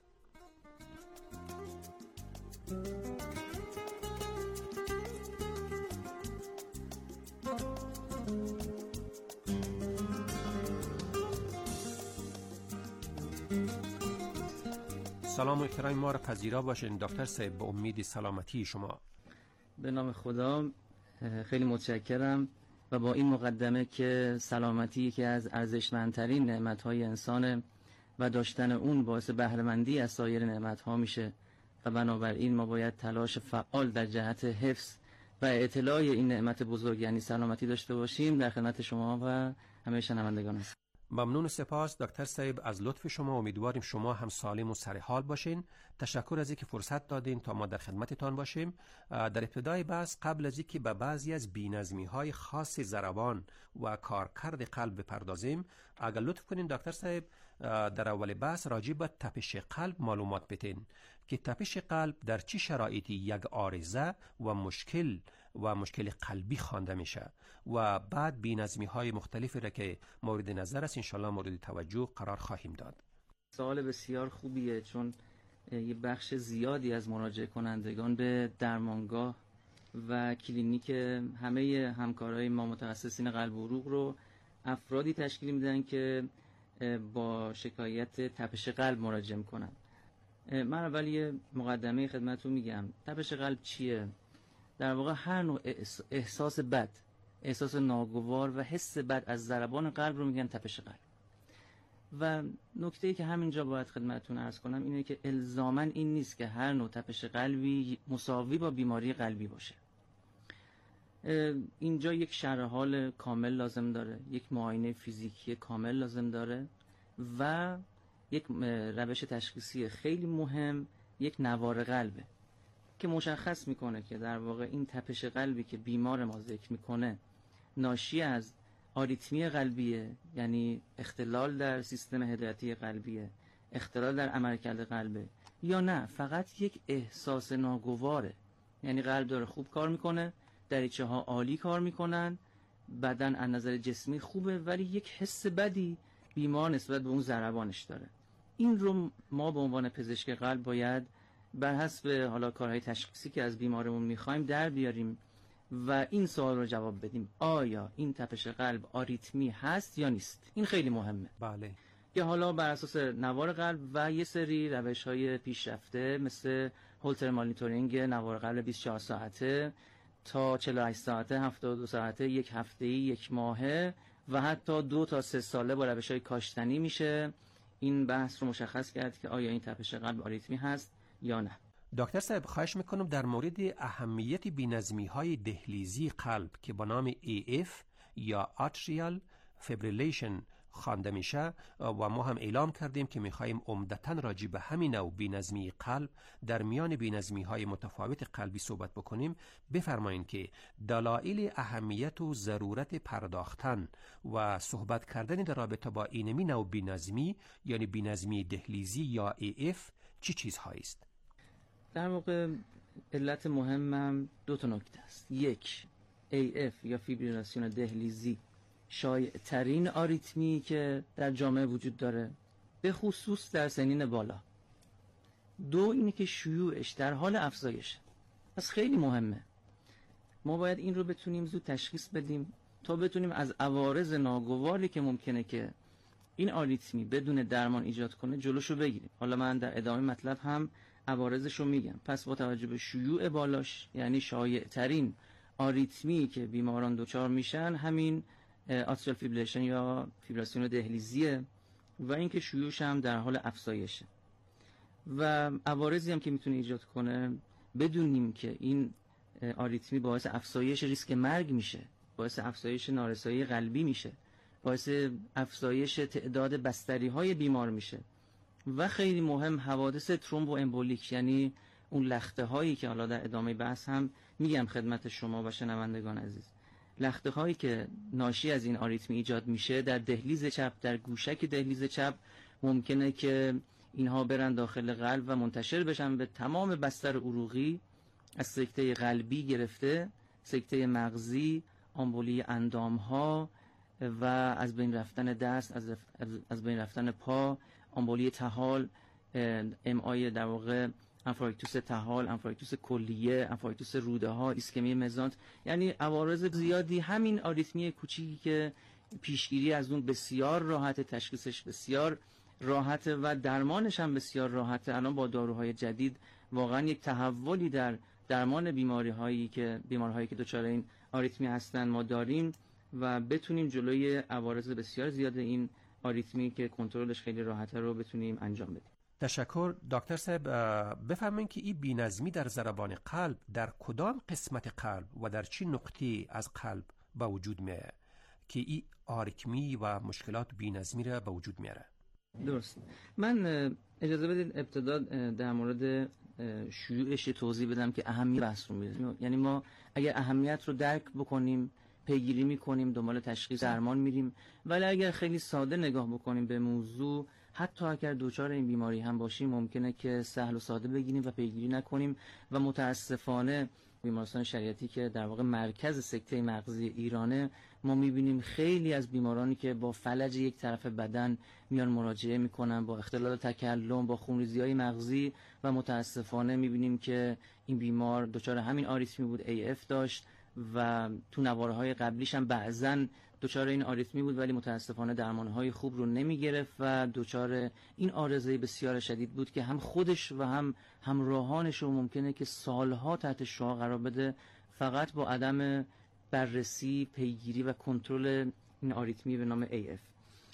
سلام و احترام ما را پذیرا باشین دکتر صاحب، به امید سلامتی شما. به نام خدا، خیلی متشکرم. و با این مقدمه که سلامتی که از ارزشمندترین نعمت‌های انسان و داشتن اون باعث بهره‌مندی از سایر نعمت‌ها میشه و بنابراین ما باید تلاش فعال در جهت حفظ و اطلاع این نعمت بزرگ یعنی سلامتی داشته باشیم. در خدمت شما و همه شنوندگان هستم. ممنون و سپاس دکتر صاحب از لطف شما. امیدواریم شما هم سالم و سرحال باشین. تشکر از اینکه فرصت دادین تا ما در خدمتتان باشیم. در ابتدای بحث، قبل از اینکه به بعضی از بی‌نظمی‌های خاص ضربان و کارکرد قلب بپردازیم، اگر لطف کنین دکتر صاحب در اول بحث راجع به تپش قلب معلومات بدین که تپش قلب در چه شرایطی یک عارضه و مشکل و مشکل قلبی خوانده میشه و بعد بی‌نظمی‌های مختلفی را که مورد نظر است انشالله مورد توجه قرار خواهیم داد. سوال بسیار خوبیه، چون یه بخش زیادی از مراجعه کنندگان به درمانگاه و کلینیک همه همکارای ما متخصصین قلب و عروق رو افرادی تشکیل میدن که با شکایت تپش قلب مراجعه میکنن. من اول یه مقدمه خدمتتون میگم. تپش قلب چیه؟ در واقع هر نوع احساس بد، احساس ناگوار و حس بد از ضربان قلب رو میگن تپش قلب. و نکته‌ای که همینجا باید خدمتتون عرض کنم اینه که الزاماً این نیست که هر نوع تپش قلبی مساوی با بیماری قلبی باشه. اینجا یک شرح حال کامل لازم داره، یک معاینه فیزیکی کامل لازم داره و یک روش تشخیصی خیلی مهم، یک نوار قلبه که مشخص میکنه که در واقع این تپش قلبی که بیمار ما ذکر میکنه ناشی از آریتمی قلبیه، یعنی اختلال در سیستم هدایتی قلبیه، اختلال در عملکرد قلبه، یا نه فقط یک احساس ناگواره، یعنی قلب داره خوب کار میکنه، دریچه ها عالی کار میکنن، بدن از نظر جسمی خوبه، ولی یک حس بدی بیمار نسبت به اون ضربانش داره. این رو ما به عنوان پزشک قلب باید بر حسب حالا کارهای تشخیصی که از بیمارمون میخوایم در بیاریم و این سوال رو جواب بدیم: آیا این تپش قلب آریتمی هست یا نیست؟ این خیلی مهمه. بله. یا حالا بر اساس نوار قلب و یه سری روش‌های پیشرفته مثل هولتر مانیتورینگ نوار قلب بیست و چهار ساعته تا چهل و هشت ساعته، هفتاد و دو ساعته، یک هفته‌ای، یک ماهه و حتی دو تا سه ساله با روش‌های کاشتنی میشه این بحث رو مشخص کرد که آیا این تپش قلب آریتمی هست یا نه. دکتر صاحب خواهش میکنم در مورد اهمیت بی‌نظمی های دهلیزی قلب که با نام ای اف یا Atrial Fibrillation خوانده میشه و ما هم اعلام کردیم که میخوایم عمدتاً راجع به همین نوع بی‌نظمی قلب در میان بی‌نظمی های متفاوت قلبی صحبت بکنیم، بفرمایید که دلایل اهمیت و ضرورت پرداختن و صحبت کردن در رابطه با این نوع بی‌نظمی یعنی بی‌نظمی دهلیزی یا ای اف چی چیزهایی است؟ در واقع علت مهمم دو تا نکته است. یک، ای اف یا فیبریلاسیون دهلیزی شایع ترین آریتمی که در جامعه وجود داره، به خصوص در سنین بالا. دو، اینه که شیوعش در حال افزایشه. پس خیلی مهمه ما باید این رو بتونیم زود تشخیص بدیم تا بتونیم از عوارض ناگواری که ممکنه که این آریتمی بدون درمان ایجاد کنه جلوشو بگیریم. حالا من در ادامه مطلب هم عوارضشو میگم. پس با توجه به شیوع بالاش، یعنی شایع ترین آریتمی که بیماران دچار میشن همین آتریال فیبریلیشن یا فیبریلاسیون دهلیزیه و اینکه شیوعش هم در حال افزایشه و عوارضی هم که میتونه ایجاد کنه بدونیم که این آریتمی باعث افزایش ریسک مرگ میشه، باعث افزایش نارسایی قلبی میشه، باعث افزایش تعداد بستری های بیمار میشه و خیلی مهم حوادث ترومبو امبولیک، یعنی اون لخته هایی که حالا در ادامه بحث هم میگم خدمت شما و شنوندگان عزیز، لخته هایی که ناشی از این آریتمی ایجاد میشه در دهلیز چپ، در گوشک دهلیز چپ، ممکنه که اینها برن داخل قلب و منتشر بشن به تمام بستر عروقی، از سکته قلبی گرفته سکته مغزی، آمبولی اندام ها و از بین رفتن دست، از, از بین رفتن پا، آمبولی طحال، ام آی در واقع انفارکتوس طحال، انفارکتوس کلیه، انفارکتوس روده ها، ایسکمی مزانت، یعنی عوارض زیادی. همین آریتمی کوچیکی که پیشگیری از اون بسیار راحت، تشخیصش بسیار راحته و درمانش هم بسیار راحته. الان با داروهای جدید واقعا یک تحولی در درمان بیماری هایی که بیمارهایی که دچار این آریتمی هستن ما داریم و بتونیم جلوی عوارض بسیار زیاد این آریتمی که کنترلش خیلی راحته رو بتونیم انجام بدیم. تشکر دکتر صاحب. بفرمایید که این بی‌نظمی در ضربان قلب در کدام قسمت قلب و در چه نقطه از قلب به وجود میاد که این آریتمی و مشکلات بی‌نظمی را به وجود میاره؟ درست. من اجازه بدید ابتدا در مورد شیوعش توضیح بدم که اهمیت بحث رو میده. یعنی ما اگر اهمیت رو درک بکنیم، پیگیری میکنیم، دنبال تشخیص درمان میریم، ولی اگر خیلی ساده نگاه بکنیم به موضوع، حتی اگر دوچار این بیماری هم باشیم ممکنه که سهل و ساده بگیریم و پیگیری نکنیم و متاسفانه بیمارستان شریعتی که در واقع مرکز سکته مغزی ایرانه، ما میبینیم خیلی از بیمارانی که با فلج یک طرف بدن میان مراجعه میکنن با اختلال تکلم، با خونریزی‌های مغزی و متاسفانه میبینیم که این بیمار دچار همین آریتمی بود، ای اف داشت و تو نواره‌های قبلیش هم بعضاً دچار این آریتمی بود ولی متاسفانه درمان‌های خوب رو نمی‌گرفت و دچار این عارضه بسیار شدید بود که هم خودش و هم همراهانش رو ممکنه که سالها تحت شعاع قرار بده فقط با عدم بررسی، پیگیری و کنترل این آریتمی به نام ای اف.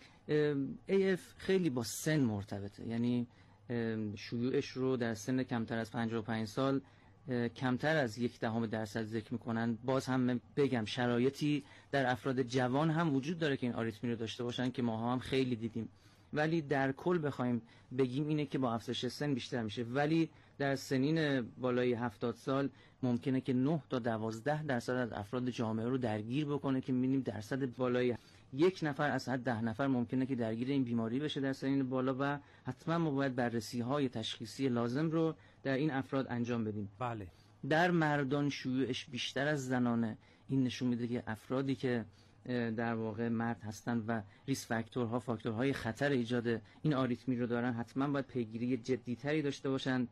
ای اف خیلی با سن مرتبطه، یعنی شیوعش رو در سن کمتر از پنجاه و پنج سال کمتر از یک دهم درصد ذکر میکنن. باز هم بگم شرایطی در افراد جوان هم وجود داره که این آریتمی رو داشته باشن که ما هم خیلی دیدیم، ولی در کل بخوایم بگیم اینه که با افزایش سن بیشتر میشه. ولی در سنین بالای هفتاد سال ممکنه که نه تا دوازده درصد از افراد جامعه رو درگیر بکنه که می‌بینیم درصد بالای یک نفر از هر ده نفر ممکنه که درگیر این بیماری بشه در سنین بالا و حتما ما باید بررسی‌های تشخیصی لازم رو در این افراد انجام بدیم. بله. در مردان شیوعش بیشتر از زنانه. این نشون میده که افرادی که در واقع مرد هستند و ریس فاکتورها فاکتورهای خطر ایجاد این آریتمی رو دارن حتما باید پیگیری جدی‌تری داشته باشن.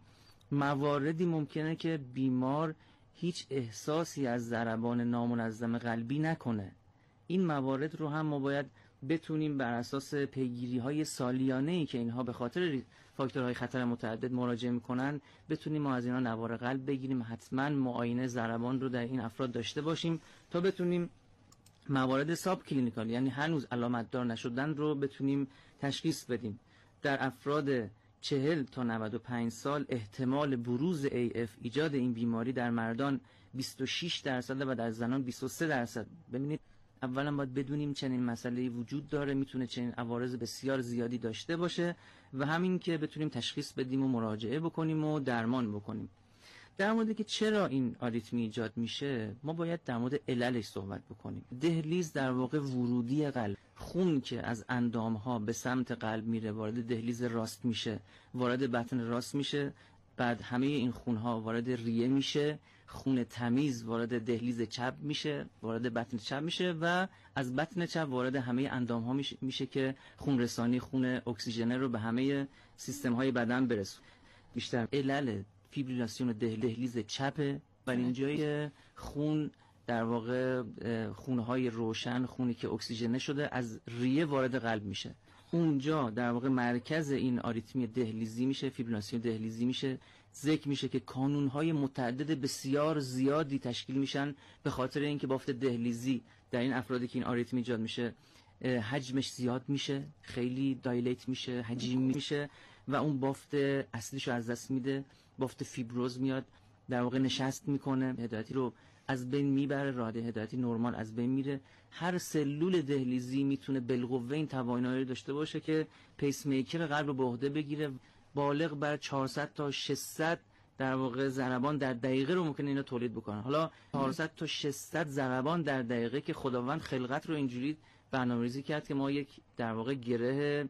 مواردی ممکنه که بیمار هیچ احساسی از ضربان نامنظم قلبی نکنه. این موارد رو هم ما باید بتونیم بر اساس پیگیری‌های سالیانه‌ای که اینها به خاطر فاکتورهای خطر متعدد مراجعه می‌کنن بتونیم ما از اینا نوار قلب بگیریم. حتما معاینه ضربان رو در این افراد داشته باشیم تا بتونیم موارد ساب کلینیکال یعنی هنوز علامت دار نشدن رو بتونیم تشخیص بدیم. در افراد چهل تا نود و پنج سال احتمال بروز ای اف ایجاد این بیماری در مردان بیست و شش درصد و در زنان بیست و سه درصد. ببینید اولا باید بدونیم چنین مسئله‌ای وجود داره، میتونه چنین عوارض بسیار زیادی داشته باشه و همین که بتونیم تشخیص بدیم و مراجعه بکنیم و درمان بکنیم. در مورد که چرا این آریتمی ایجاد میشه ما باید در مورد عللش صحبت بکنیم. دهلیز در واقع ورودی قلب، خون که از اندامها به سمت قلب میره وارد دهلیز راست میشه، وارد بطن راست میشه، بعد همه این خونها وارد ریه میشه، خون تمیز وارد دهلیز چپ میشه، وارد بطن چپ میشه و از بطن چپ وارد همه اندامها میشه, میشه که خون رسانی خون اکسیژنه رو به همه سیستم های بدن برسونه. بیشتر علل فیبریلاسیون دهلیز چپه و اینجای خون در واقع خونهای روشن، خونی که اکسیژنه شده از ریه وارد قلب میشه. اونجا در واقع مرکز این آریتمی دهلیزی میشه، فیبریلاسیون دهلیزی میشه. ذکر میشه که کانونهای متعدد بسیار زیادی تشکیل میشن به خاطر اینکه بافت دهلیزی در این افرادی که این آریتمی ایجاد میشه حجمش زیاد میشه، خیلی دایلیت میشه، حجیم میشه و اون بافت اصلیشو از دست میده. بافت فیبروز میاد در واقع نشست میکنه، هدایتی رو از بین میبره، راه هدایتی نرمال از بین میره. هر سلول دهلیزی میتونه بالقوه این توانایی رو داشته باشه که پیس میکر قلب رو به عهده بگیره. بالغ بر چهارصد تا ششصد در واقع ضربان در دقیقه رو ممکنه اینا تولید بکنن. حالا چهارصد تا ششصد ضربان در دقیقه که خداوند خلقت رو اینجوری برنامه‌ریزی کرد که ما یک در واقع گره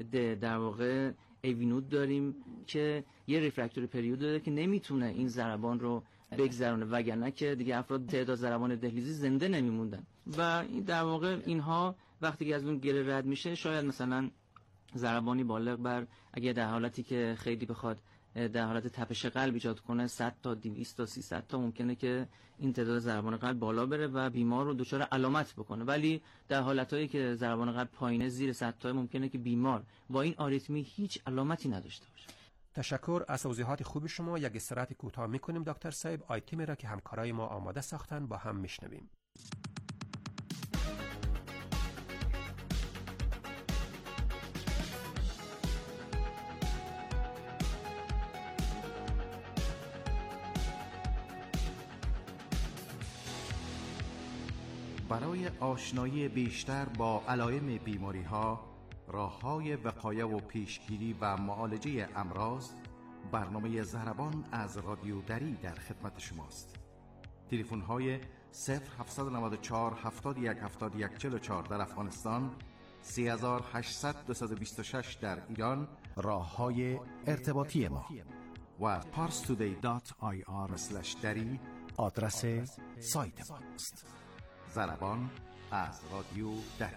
در واقع ایوینود داریم که یه ریفرکتوری پریود داره که نمیتونه این ضربان رو بگذرونه، وگرنه که دیگه افراد تعداد ضربان دهلیزی زنده نمیموندن. و این در واقع اینها وقتی که از اون گره رد میشه شاید مثلا ضربانی بالغ بر اگه در حالتی که خیلی بخواد در حالت تپش قلب ایجاد کنه صد تا دویست تا سیصد تا ممکنه که این تعداد ضربان قلب بالا بره و بیمار رو دچار علامت بکنه. ولی در حالتایی که ضربان قلب پایینه زیر صد تا ممکنه که بیمار با این آریتمی هیچ علامتی نداشته باشه. تشکر از توضیحات خوب شما. یک استراحت کوتاه میکنیم دکتر صاحب. آیتمی را که همکارای ما آماده ساختن با هم میشنویم. برای آشنایی بیشتر با علائم بیماری ها، راه های وقایه و پیشگیری و معالجه امراض، برنامه ضربان از رادیو دری در خدمت شماست. تلفن های صفر هفت نه چهار هفتاد و یک هفتاد و یک چهل و چهار در افغانستان، سه هشت صفر صفر دو دو شش در ایران، راه های ارتباطی ما و پارس تودی دات آی آر اسلش دری آدرس سایت ماست. ضربان از رادیو دری.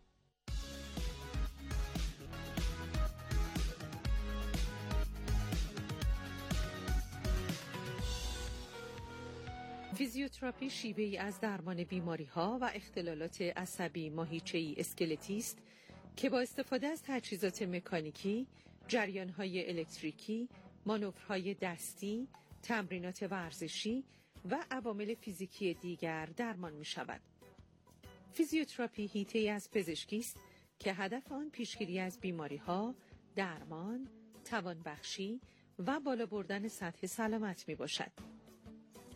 فیزیوتراپی شیوه‌ای از درمان بیماری‌ها و اختلالات عصبی ماهیچه‌ای اسکلتی است که با استفاده از تجهیزات مکانیکی، جریان‌های الکتریکی، مانورهای دستی، تمرینات ورزشی و عوامل فیزیکی دیگر درمان می‌شود. فیزیوتراپی حیطه‌ای از پزشکی است که هدف آن پیشگیری از بیماری‌ها، درمان، توانبخشی و بالا بردن سطح سلامت میباشد.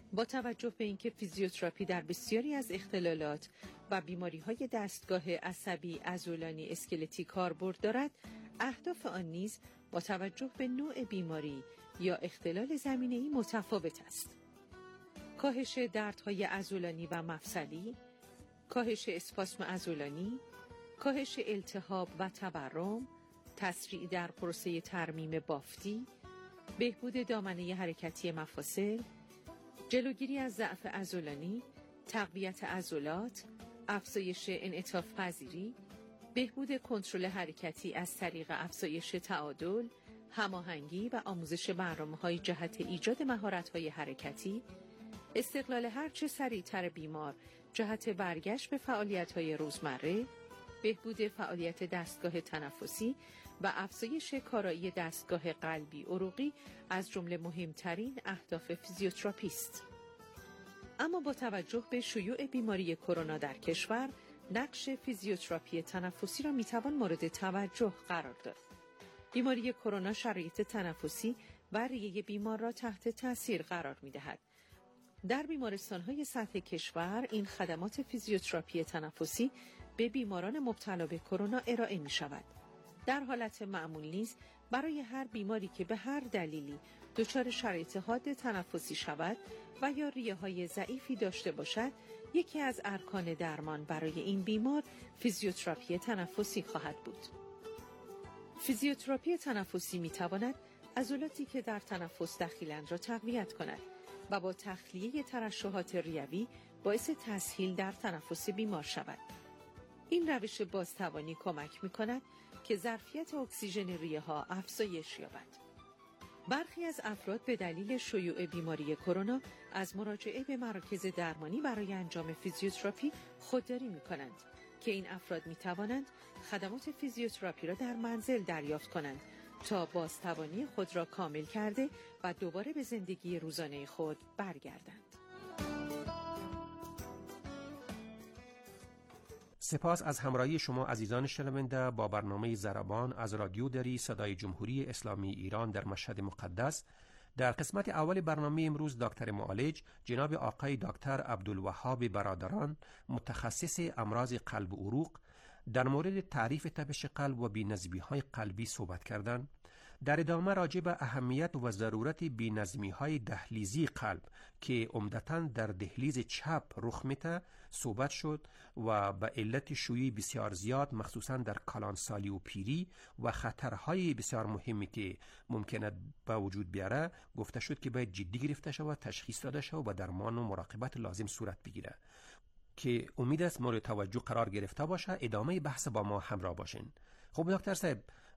با توجه به اینکه فیزیوتراپی در بسیاری از اختلالات و بیماری‌های دستگاه عصبی عضلانی اسکلتی کاربرد دارد، اهداف آن نیز با توجه به نوع بیماری یا اختلال زمینه‌ای متفاوت است. کاهش دردهای عضلانی و مفصلی، کاهش اسپاسم عضلانی، کاهش التهاب و تورم، تسریع در پروسه ترمیم بافتی، بهبود دامنه حرکتی مفاصل، جلوگیری از ضعف عضلانی، تقویت عضلات، افزایش انعطاف پذیری، بهبود کنترل حرکتی از طریق افزایش تعادل، هماهنگی و آموزش برنامه‌های جهت ایجاد مهارت‌های حرکتی، استقلال هرچه سریعتر بیمار جهت برگشت به فعالیت‌های روزمره، بهبود فعالیت دستگاه تنفسی و افزایش کارایی دستگاه قلبی عروقی از جمله مهمترین اهداف فیزیوتراپی است. اما با توجه به شیوع بیماری کرونا در کشور، نقش فیزیوتراپی تنفسی را میتوان مورد توجه قرار داد. بیماری کرونا شرایط تنفسی و ریه بیمار را تحت تاثیر قرار میدهد. در بیمارستان‌های سطح کشور این خدمات فیزیوتراپی تنفسی به بیماران مبتلا به کرونا ارائه می شود. در حالت معمول نیز برای هر بیماری که به هر دلیلی دچار شرایط حاد تنفسی شود و یا ریه‌های ضعیفی داشته باشد، یکی از ارکان درمان برای این بیمار فیزیوتراپی تنفسی خواهد بود. فیزیوتراپی تنفسی می تواند عضلاتی که در تنفس دخیلند را تقویت کند و با تخلیه ترشحات ریوی باعث تسهیل در تنفس بیمار شود. این روش بازتوانی کمک می کند که ظرفیت اکسیژن ریه ها افزایش یابد. برخی از افراد به دلیل شیوع بیماری کرونا از مراجعه به مراکز درمانی برای انجام فیزیوتراپی خودداری می کنند که این افراد می توانند خدمات فیزیوتراپی را در منزل دریافت کنند تا بازتوانی خود را کامل کرده و دوباره به زندگی روزانه خود برگردند. سپاس از همراهی شما عزیزان شنونده با برنامه ضربان از رادیو دری صدای جمهوری اسلامی ایران در مشهد مقدس. در قسمت اول برنامه امروز دکتر معالج جناب آقای دکتر عبدالوهاب برادران متخصص امراض قلب و عروق در مورد تعریف تپش قلب و بی‌نظمی‌های قلبی صحبت کردند. در ادامه راجع به اهمیت و ضرورت بی‌نظمی‌های دهلیزی قلب که عمدتاً در دهلیز چپ رخ می‌ده صحبت شد و به علت شیوع بسیار زیاد مخصوصاً در کلانسالی و پیری و خطرهای بسیار مهمی که ممکنه به وجود بیاره گفته شد که باید جدی گرفته شود، تشخیص داده شود و درمان و مراقبت لازم صورت بگیره که امید است مورد توجه قرار گرفته باشه. ادامه بحث با ما همراه باشین. خب دکتر صاحب،